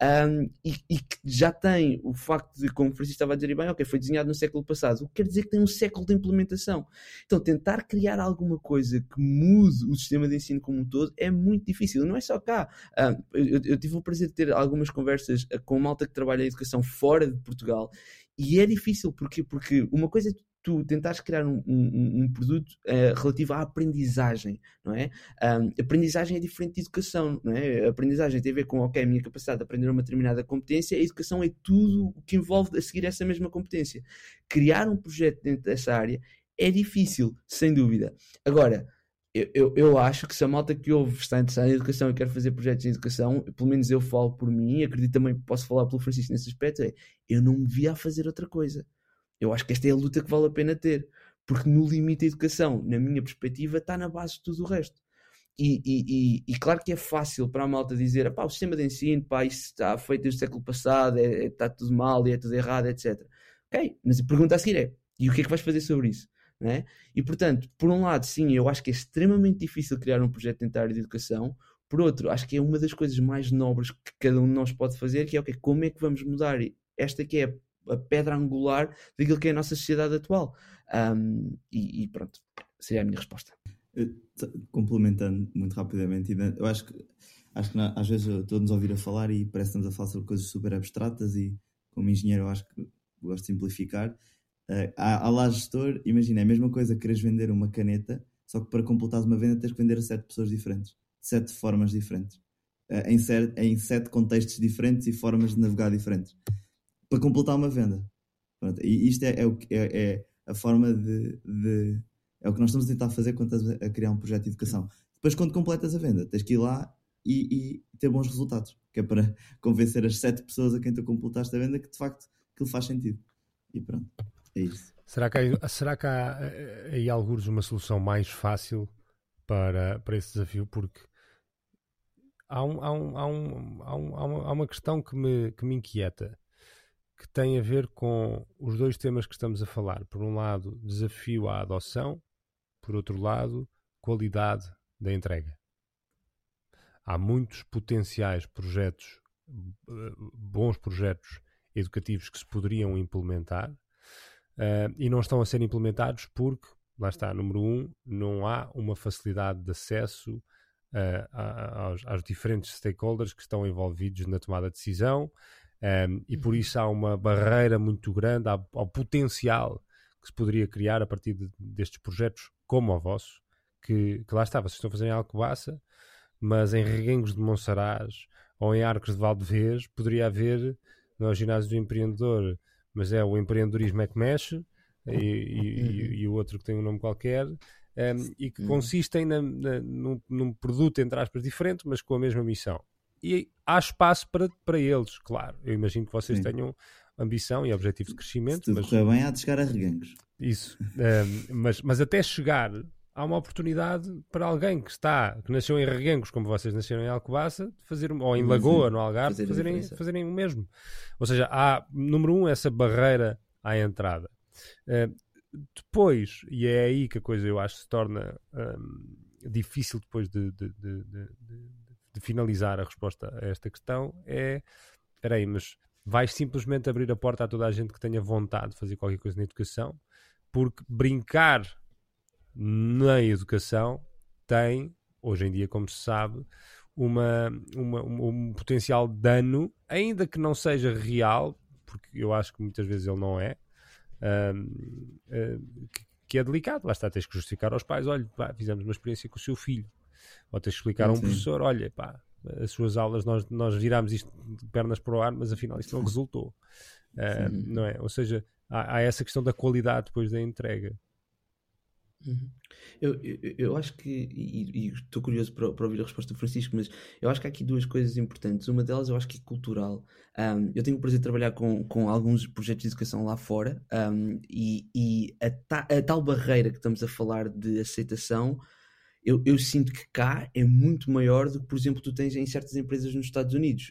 e que já tem o facto de, como o Francisco estava a dizer bem, ok, foi desenhado no século passado, o que quer dizer que tem um século de implementação. Então tentar criar alguma coisa que mude o sistema de ensino como um todo é muito difícil, não é só cá. Eu tive o prazer de ter algumas conversas com malta que trabalha em educação fora de Portugal, e é difícil, porque uma coisa é tu tentares criar um produto relativo à aprendizagem, não é? Aprendizagem é diferente de educação, não é? A aprendizagem tem a ver com, ok, a minha capacidade de aprender uma determinada competência, a educação é tudo o que envolve a seguir essa mesma competência. Criar um projeto dentro dessa área é difícil, sem dúvida. Agora, eu acho que se a malta que ouve está interessada em educação e quer fazer projetos em educação, pelo menos eu falo por mim, e acredito também que posso falar pelo Francisco nesse aspecto, eu não me via a fazer outra coisa. Eu acho que esta é a luta que vale a pena ter, porque no limite a educação, na minha perspectiva, está na base de tudo o resto. E claro que é fácil para a malta dizer, o sistema de ensino, isso está feito desde o século passado, está tudo mal e é tudo errado, etc. Ok, mas a pergunta a seguir é, e o que é que vais fazer sobre isso? Não é? E portanto, por um lado, sim, eu acho que é extremamente difícil criar um projeto dentro da área de educação. Por outro, acho que é uma das coisas mais nobres que cada um de nós pode fazer, que é, ok, como é que vamos mudar esta que é a pedra angular daquilo que é a nossa sociedade atual. E pronto, seria a minha resposta. Complementando muito rapidamente, eu acho que às vezes estou-nos a ouvir a falar e parece que estamos a falar sobre coisas super abstratas, e como engenheiro eu acho que gosto de simplificar. Há lá gestor, imagina, é a mesma coisa que queres vender uma caneta, só que para completares uma venda tens que vender a 7 pessoas diferentes, de 7 formas diferentes, em 7 contextos diferentes e formas de navegar diferentes, para completar uma venda. Pronto, e isto é a forma é o que nós estamos a tentar fazer quando estás a criar um projeto de educação. Depois, quando completas a venda, tens que ir lá e ter bons resultados, que é para convencer as 7 pessoas a quem tu completaste a venda que de facto aquilo faz sentido. E pronto, é isso. Será que há aí algures uma solução mais fácil para esse desafio? Porque há uma questão que me inquieta. que tem a ver com os dois temas que estamos a falar. Por um lado, desafio à adoção, por outro lado, qualidade da entrega. Há muitos potenciais projetos, bons projetos educativos que se poderiam implementar e não estão a ser implementados porque, lá está, número 1, não há uma facilidade de acesso aos diferentes stakeholders que estão envolvidos na tomada de decisão e por isso há uma barreira muito grande ao potencial que se poderia criar a partir destes projetos como o vosso, que lá está, vocês estão a fazer em Alcobaça, mas em Reguengos de Monsaraz ou em Arcos de Valdevez poderia haver, não é o ginásio do empreendedor, mas é o empreendedorismo é que mexe e o outro que tem um nome qualquer e que consistem num produto, entre aspas, diferente, mas com a mesma missão. E há espaço para eles, claro. Eu imagino que vocês tenham ambição e objetivo de crescimento. Se tudo correr bem, há de chegar a Reguengos. Isso. Mas até chegar, há uma oportunidade para alguém que nasceu em Reguengos, como vocês nasceram em Alcobaça, ou em Lagoa, no Algarve, fazerem o mesmo. Ou seja, há, número 1, essa barreira à entrada. Depois, e é aí que a coisa eu acho se torna difícil depois de finalizar a resposta a esta questão, espera aí, mas vais simplesmente abrir a porta a toda a gente que tenha vontade de fazer qualquer coisa na educação, porque brincar na educação tem, hoje em dia, como se sabe, um potencial dano, ainda que não seja real, porque eu acho que muitas vezes ele não é, que é delicado. Lá está, tens que justificar aos pais, olha, pá, fizemos uma experiência com o seu filho, ou tens que explicar a um professor, olha, pá, as suas aulas nós virámos isto de pernas para o ar, mas afinal isto não resultou, não é? Ou seja, há essa questão da qualidade depois da entrega. Eu acho que, e estou curioso para ouvir a resposta do Francisco, mas eu acho que há aqui duas coisas importantes. Uma delas eu acho que é cultural. Eu tenho o prazer de trabalhar com alguns projetos de educação lá fora, e a tal barreira que estamos a falar de aceitação, eu sinto que cá é muito maior do que, por exemplo, tu tens em certas empresas nos Estados Unidos,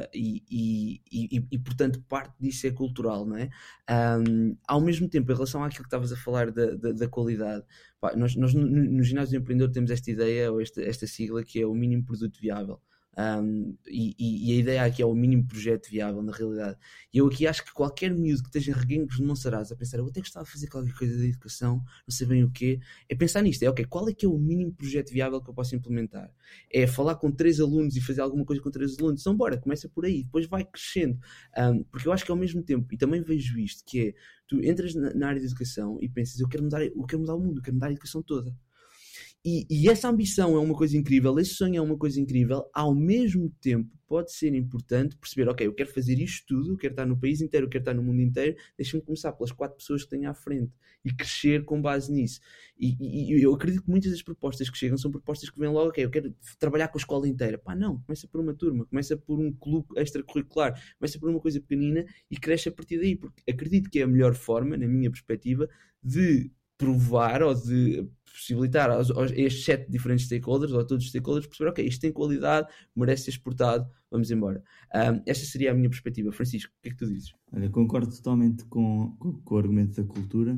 e portanto parte disso é cultural, não é? Ao mesmo tempo, em relação àquilo que estavas a falar da qualidade, pá, nós no ginásio do empreendedor temos esta ideia, ou esta sigla, que é o mínimo produto viável. E a ideia aqui é o mínimo projeto viável, na realidade. E eu aqui acho que qualquer miúdo que esteja em Reguengos de Monsaraz a pensar, eu até gostava de fazer qualquer coisa da educação, não sei bem o quê, é pensar nisto, ok, qual é que é o mínimo projeto viável que eu posso implementar? É falar com 3 alunos e fazer alguma coisa com 3 alunos? Então bora, começa por aí, depois vai crescendo, porque eu acho que ao mesmo tempo, e também vejo isto, que é, tu entras na área de educação e pensas, eu quero mudar o mundo, eu quero mudar a educação toda. E essa ambição é uma coisa incrível, esse sonho é uma coisa incrível. Ao mesmo tempo pode ser importante perceber, ok, eu quero fazer isto tudo, eu quero estar no país inteiro, eu quero estar no mundo inteiro, deixa-me começar pelas 4 pessoas que tenho à frente e crescer com base nisso. E eu acredito que muitas das propostas que chegam são propostas que vêm logo, ok, eu quero trabalhar com a escola inteira. Pá, não, começa por uma turma, começa por um clube extracurricular, começa por uma coisa pequenina e cresce a partir daí, porque acredito que é a melhor forma, na minha perspectiva, de provar ou de possibilitar a estes 7 diferentes stakeholders, ou a todos os stakeholders, perceber, ok, isto tem qualidade, merece ser exportado, vamos embora. Esta seria a minha perspectiva. Francisco, o que é que tu dizes? Olha, concordo totalmente com o argumento da cultura.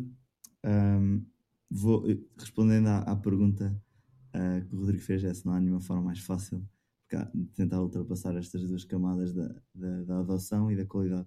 Vou respondendo à pergunta que o Rodrigo fez, se não há nenhuma forma mais fácil de tentar ultrapassar estas duas camadas da adoção e da qualidade.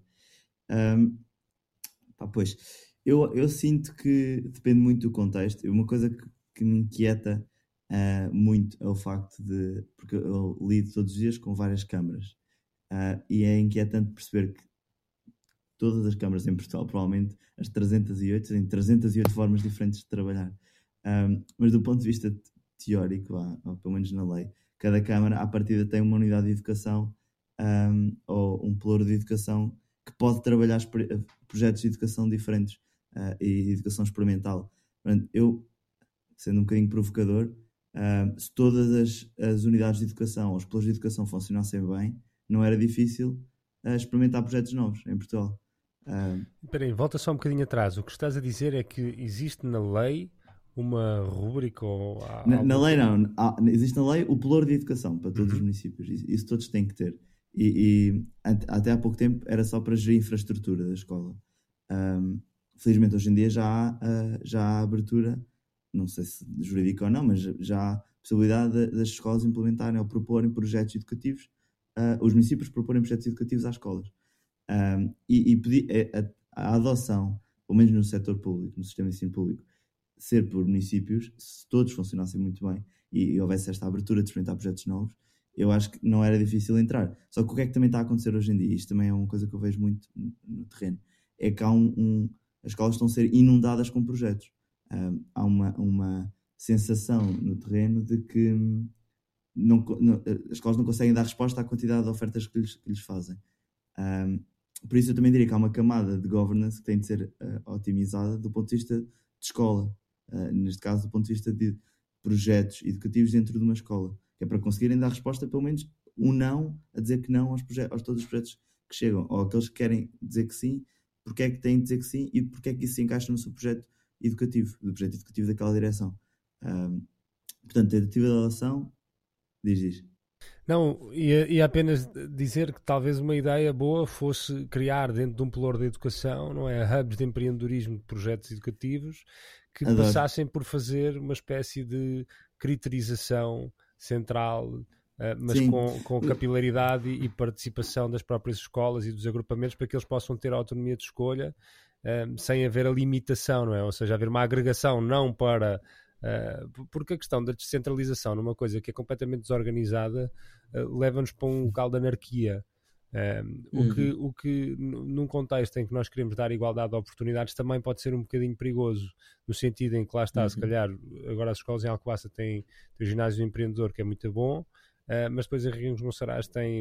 Pois, eu sinto que depende muito do contexto. Uma coisa que me inquieta muito é o facto de... Porque eu lido todos os dias com várias câmaras, e é inquietante perceber que todas as câmaras em Portugal, provavelmente as 308, têm 308 formas diferentes de trabalhar. Mas do ponto de vista teórico, ou pelo menos na lei, cada câmara, à partida, tem uma unidade de educação ou um pluro de educação que pode trabalhar projetos de educação diferentes e de educação experimental. Portanto, eu, sendo um bocadinho provocador, se todas as unidades de educação ou os planos de educação funcionassem bem, não era difícil experimentar projetos novos em Portugal. Espera aí, volta só um bocadinho atrás. O que estás a dizer é que existe na lei uma rúbrica ou... Na lei não. Existe na lei o pluro de educação para todos os municípios. Isso todos têm que ter. Até há pouco tempo era só para gerir a infraestrutura da escola. Felizmente hoje em dia já há abertura, não sei se jurídica ou não, mas já há possibilidade das escolas implementarem ou proporem projetos educativos, os municípios proporem projetos educativos às escolas. A adoção, pelo menos no setor público, no sistema de ensino público, ser por municípios, se todos funcionassem muito bem e houvesse esta abertura de experimentar projetos novos, eu acho que não era difícil entrar. Só que o que é que também está a acontecer hoje em dia, isto também é uma coisa que eu vejo muito no terreno, é que há as escolas estão a ser inundadas com projetos. Há uma sensação no terreno de que as escolas não conseguem dar resposta à quantidade de ofertas que lhes fazem. Por isso eu também diria que há uma camada de governance que tem de ser otimizada do ponto de vista de escola, neste caso do ponto de vista de projetos educativos dentro de uma escola, que é para conseguirem dar resposta pelo menos não, a dizer que não aos todos os projetos que chegam, ou aqueles que querem dizer que sim, porque é que têm de dizer que sim e porque é que isso se encaixa no seu projeto educativo, do projeto educativo daquela direção. Portanto, tentativa de adoção, diz. Não, ia apenas dizer que talvez uma ideia boa fosse criar dentro de um pelour da educação, não é, hubs de empreendedorismo de projetos educativos que passassem por fazer uma espécie de criterização central, mas com capilaridade e participação das próprias escolas e dos agrupamentos para que eles possam ter autonomia de escolha sem haver a limitação, não é? Ou seja, haver uma agregação não para... porque a questão da descentralização numa coisa que é completamente desorganizada leva-nos para um local de anarquia. O que num contexto em que nós queremos dar igualdade de oportunidades também pode ser um bocadinho perigoso, no sentido em que lá está, se calhar agora as escolas em Alcobaça têm o ginásio do empreendedor, que é muito bom, mas depois em Reguengos Monsaraz tem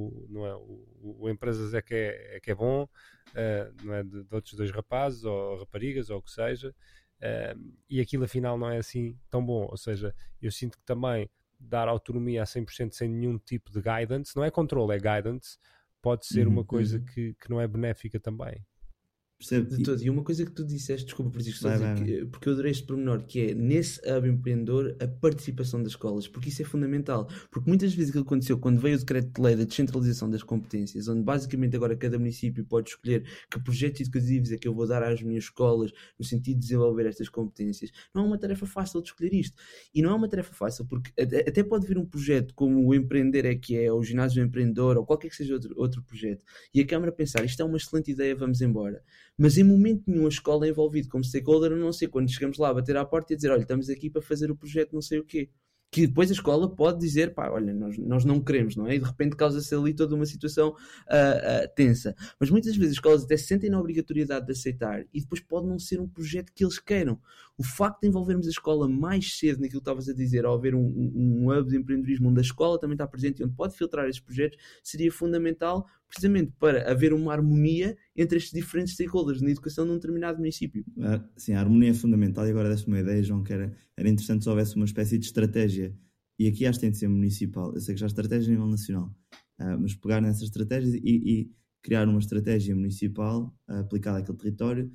o Empresas é que é bom, não é, de outros dois rapazes ou raparigas ou o que seja. E aquilo afinal não é assim tão bom, ou seja, eu sinto que também dar autonomia a 100% sem nenhum tipo de guidance, não é controle, é guidance, pode ser uma coisa que não é benéfica também. De todo. E uma coisa que tu disseste, desculpa por isso, porque eu adorei este pormenor, que é nesse hub empreendedor a participação das escolas, porque isso é fundamental, porque muitas vezes aquilo que aconteceu quando veio o decreto de lei da descentralização das competências, onde basicamente agora cada município pode escolher que projetos educativos é que eu vou dar às minhas escolas no sentido de desenvolver estas competências, não é uma tarefa fácil de escolher isto, e não é uma tarefa fácil porque até pode vir um projeto como o Empreender é que é, ou o Ginásio Empreendedor, ou qualquer que seja outro projeto, e a Câmara pensar, isto é uma excelente ideia, vamos embora. Mas em momento nenhum a escola é envolvida como stakeholder, a não ser quando chegamos lá a bater à porta e a dizer, olha, estamos aqui para fazer o projeto não sei o quê. Que depois a escola pode dizer, pá, olha, nós não queremos, não é? E de repente causa-se ali toda uma situação tensa. Mas muitas vezes as escolas até se sentem na obrigatoriedade de aceitar e depois pode não ser um projeto que eles queiram. O facto de envolvermos a escola mais cedo naquilo que estavas a dizer, ao haver um hub de empreendedorismo onde a escola também está presente e onde pode filtrar esses projetos, seria fundamental precisamente para haver uma harmonia entre estes diferentes stakeholders na educação num determinado município. Sim, a harmonia é fundamental e agora deste uma ideia, João, que era interessante se houvesse uma espécie de estratégia, e aqui acho que tem de ser municipal. Eu sei que já há estratégia a nível nacional, mas pegar nessas estratégias e criar uma estratégia municipal aplicada àquele território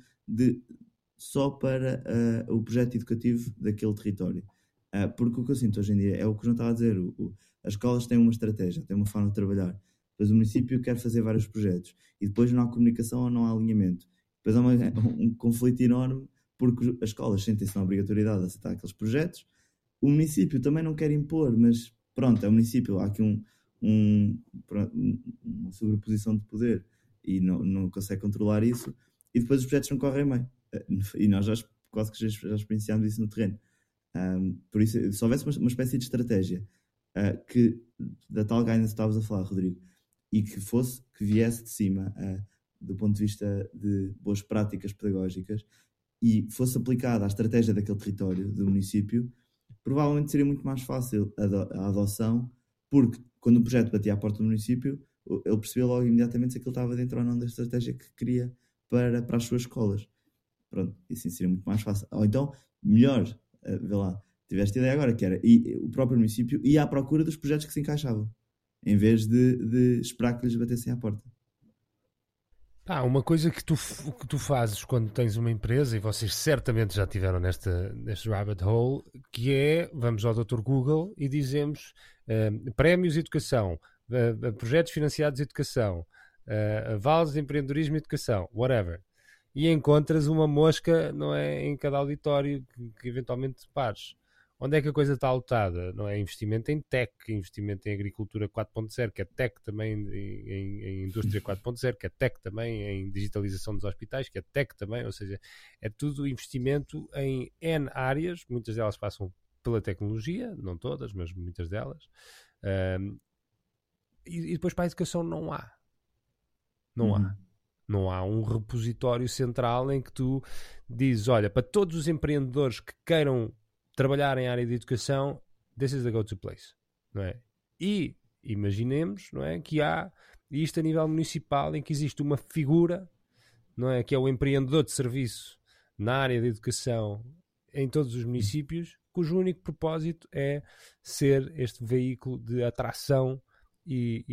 só para o projeto educativo daquele território. Porque o que eu sinto hoje em dia é o que o João estava a dizer, as escolas têm uma estratégia, têm uma forma de trabalhar. Depois o município quer fazer vários projetos e depois não há comunicação ou não há alinhamento. Depois há um conflito enorme porque as escolas sentem-se na obrigatoriedade de aceitar aqueles projetos. O município também não quer impor, mas pronto, é o município. Há aqui uma sobreposição de poder e não consegue controlar isso e depois os projetos não correm bem. E nós quase que já experienciámos isso no terreno. Por isso, se houvesse uma espécie de estratégia da tal guidance que estavas a falar, Rodrigo, e que viesse de cima do ponto de vista de boas práticas pedagógicas e fosse aplicada à estratégia daquele território, do município, provavelmente seria muito mais fácil a adoção, porque quando o projeto batia à porta do município, ele percebeu logo imediatamente se aquilo estava dentro ou não da estratégia que queria para as suas escolas. Pronto, isso seria muito mais fácil. Ou então, melhor, vê lá, tiveste ideia agora, que era o próprio município ia à procura dos projetos que se encaixavam, em vez de esperar que lhes batessem à porta. Uma coisa que tu fazes quando tens uma empresa, e vocês certamente já tiveram neste rabbit hole, que é, vamos ao Dr. Google e dizemos prémios educação, projetos financiados em educação, vales de empreendedorismo e educação, whatever, e encontras uma mosca, não é, em cada auditório que eventualmente pares. Onde é que a coisa está lotada? Não é? Investimento em tech, investimento em agricultura 4.0, que é tech também em indústria 4.0, que é tech também em digitalização dos hospitais, que é tech também, ou seja, é tudo investimento em N áreas, muitas delas passam pela tecnologia, não todas, mas muitas delas. E depois para a educação não há. Não há. Não há um repositório central em que tu dizes, olha, para todos os empreendedores que queiram trabalhar em área de educação, this is the go-to place, não é? E imaginemos, não é, que há isto a nível municipal, em que existe uma figura, não é, que é o empreendedor de serviço na área de educação em todos os municípios, cujo único propósito é ser este veículo de atração e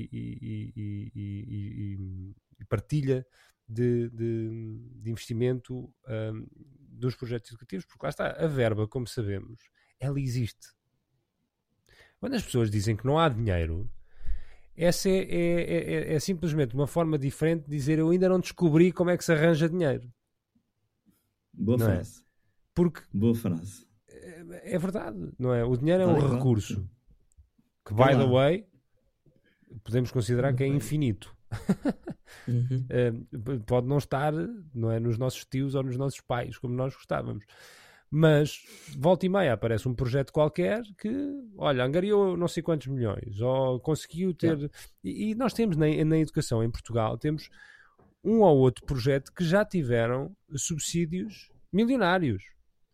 partilha de investimento dos projetos educativos, porque lá está, a verba, como sabemos, ela existe. Quando as pessoas dizem que não há dinheiro, essa é simplesmente uma forma diferente de dizer eu ainda não descobri como é que se arranja dinheiro. Boa não frase. É? Porque boa frase. É verdade, não é? O dinheiro é um recurso que, by the way, podemos considerar que é infinito. Pode não estar, não é, nos nossos tios ou nos nossos pais, como nós gostávamos. Mas volta e meia aparece um projeto qualquer que, olha, angariou não sei quantos milhões, ou conseguiu ter... E nós temos na educação em Portugal, temos um ou outro projeto que já tiveram subsídios milionários.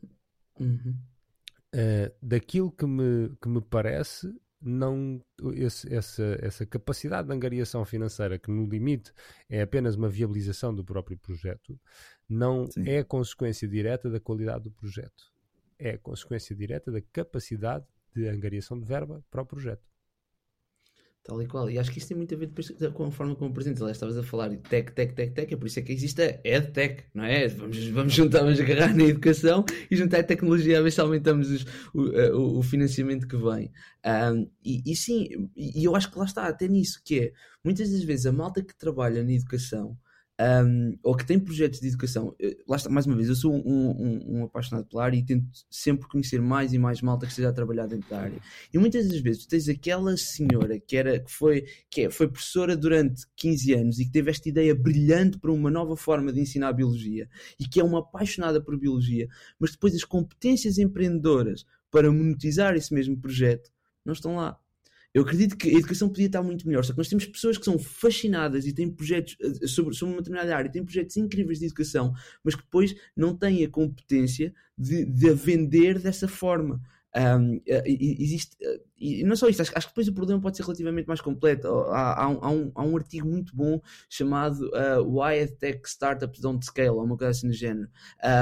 Daquilo que me parece, não, essa capacidade de angariação financeira, que no limite é apenas uma viabilização do próprio projeto, não é consequência direta da qualidade do projeto. É consequência direta da capacidade de angariação de verba para o projeto. Tal e qual. E acho que isso tem muito a ver depois com a forma como apresentas. Lá estavas a falar de tech, é por isso é que existe a EdTech, não é? Vamos juntar, vamos agarrar na educação e juntar a tecnologia a ver se aumentamos o financiamento que vem. E sim, e eu acho que lá está, até nisso, que é, muitas das vezes a malta que trabalha na educação, ou que tem projetos de educação, lá está, mais uma vez, eu sou um apaixonado pela área e tento sempre conhecer mais e mais malta que esteja a trabalhar dentro da área. E muitas das vezes tu tens aquela senhora que foi professora durante 15 anos e que teve esta ideia brilhante para uma nova forma de ensinar biologia e que é uma apaixonada por biologia, mas depois as competências empreendedoras para monetizar esse mesmo projeto não estão lá. Eu acredito que a educação podia estar muito melhor, só que nós temos pessoas que são fascinadas e têm projetos sobre uma determinada área, têm projetos incríveis de educação, mas que depois não têm a competência de a vender dessa forma. Existe, e não só isto, acho que depois o problema pode ser relativamente mais completo. Há um artigo muito bom chamado Why EdTech Startups Don't Scale, ou uma coisa assim do género.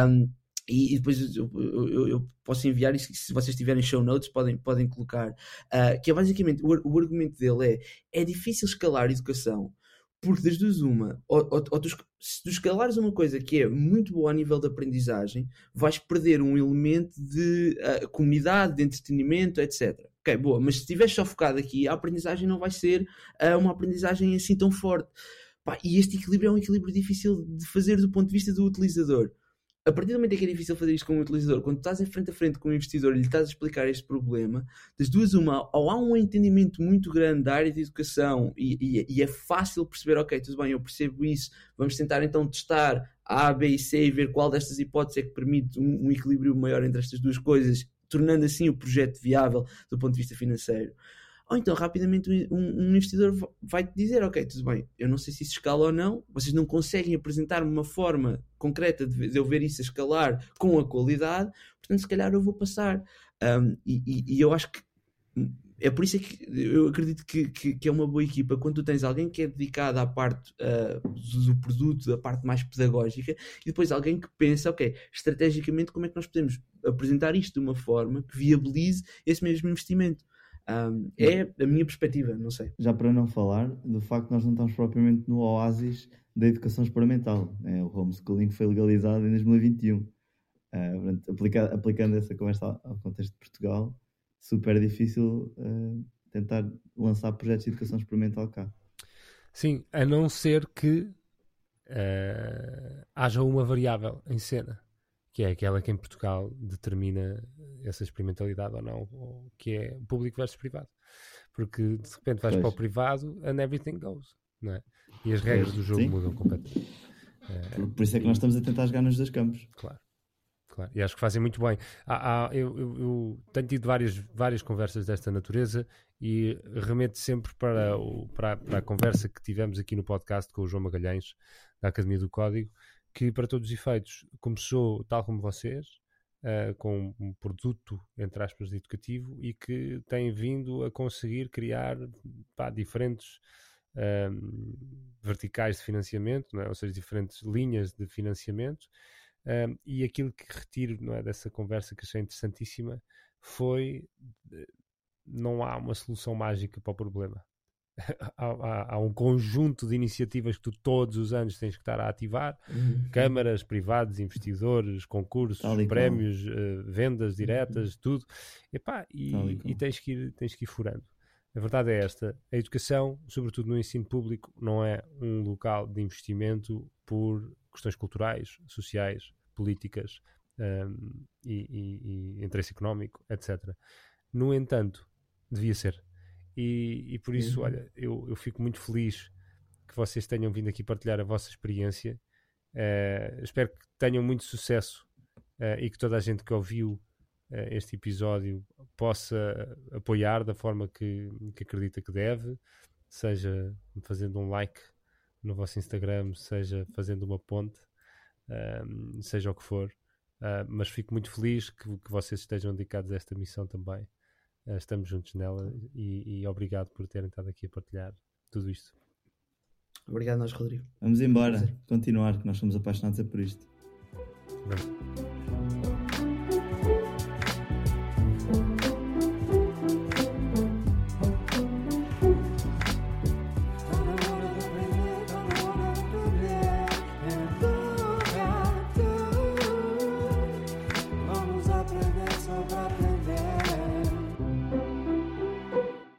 E depois eu posso enviar isso, se vocês tiverem show notes podem colocar, que é basicamente o argumento dele é difícil escalar a educação, porque das duas uma, se tu escalares uma coisa que é muito boa a nível de aprendizagem, vais perder um elemento de comunidade, de entretenimento, etc. Ok, boa, mas se estiveres só focado aqui, a aprendizagem não vai ser uma aprendizagem assim tão forte. E este equilíbrio é um equilíbrio difícil de fazer do ponto de vista do utilizador. A partir do momento em que é difícil fazer isto com o utilizador, quando estás em frente a frente com o investidor e lhe estás a explicar este problema, das duas uma, ou há um entendimento muito grande da área de educação e é fácil perceber, ok, tudo bem, eu percebo isso, vamos tentar então testar A, B e C e ver qual destas hipóteses é que permite um equilíbrio maior entre estas duas coisas, tornando assim o projeto viável do ponto de vista financeiro. Ou então, rapidamente, um investidor vai-te dizer, ok, tudo bem, eu não sei se isso escala ou não, vocês não conseguem apresentar-me uma forma concreta de eu ver isso a escalar com a qualidade, portanto, se calhar eu vou passar. E eu acho que é por isso que eu acredito que é uma boa equipa quando tu tens alguém que é dedicado à parte do produto, da parte mais pedagógica, e depois alguém que pensa, ok, estrategicamente como é que nós podemos apresentar isto de uma forma que viabilize esse mesmo investimento. É a minha perspectiva, não sei. Já para não falar do facto de nós não estamos propriamente no oásis da educação experimental. O homeschooling foi legalizado em 2021. Aplicando essa conversa ao contexto de Portugal, super difícil tentar lançar projetos de educação experimental cá. Sim, a não ser que haja uma variável em cena, que é aquela que em Portugal determina essa experimentalidade ou não, que é público versus privado. Porque de repente vais para o privado and everything goes, não é? E as regras do jogo mudam completamente. Por isso é que nós estamos a tentar jogar nos dois campos. Claro. E acho que fazem muito bem. Eu tenho tido várias conversas desta natureza e remeto sempre para a conversa que tivemos aqui no podcast com o João Magalhães, da Academia do Código, que para todos os efeitos começou, tal como vocês, com um produto, entre aspas, educativo, e que tem vindo a conseguir criar diferentes verticais de financiamento, não é? Ou seja, diferentes linhas de financiamento. E aquilo que retiro, não é, dessa conversa que achei interessantíssima foi: não há uma solução mágica para o problema. Há um conjunto de iniciativas que tu todos os anos tens que estar a ativar, câmaras, privados, investidores, concursos, prémios, vendas diretas, tudo, e tens que ir furando. A verdade é esta: a educação, sobretudo no ensino público, não é um local de investimento por questões culturais, sociais, políticas e interesse económico, etc. No entanto, devia ser. E por isso, olha, eu fico muito feliz que vocês tenham vindo aqui partilhar a vossa experiência. Espero que tenham muito sucesso e que toda a gente que ouviu este episódio possa apoiar da forma que acredita que deve, seja fazendo um like no vosso Instagram, seja fazendo uma ponte, seja o que for. Mas fico muito feliz que vocês estejam dedicados a esta missão também. Estamos juntos nela e obrigado por terem estado aqui a partilhar tudo isto. Obrigado nós, Rodrigo. Vamos embora, continuar, que nós somos apaixonados por isto. Vamos.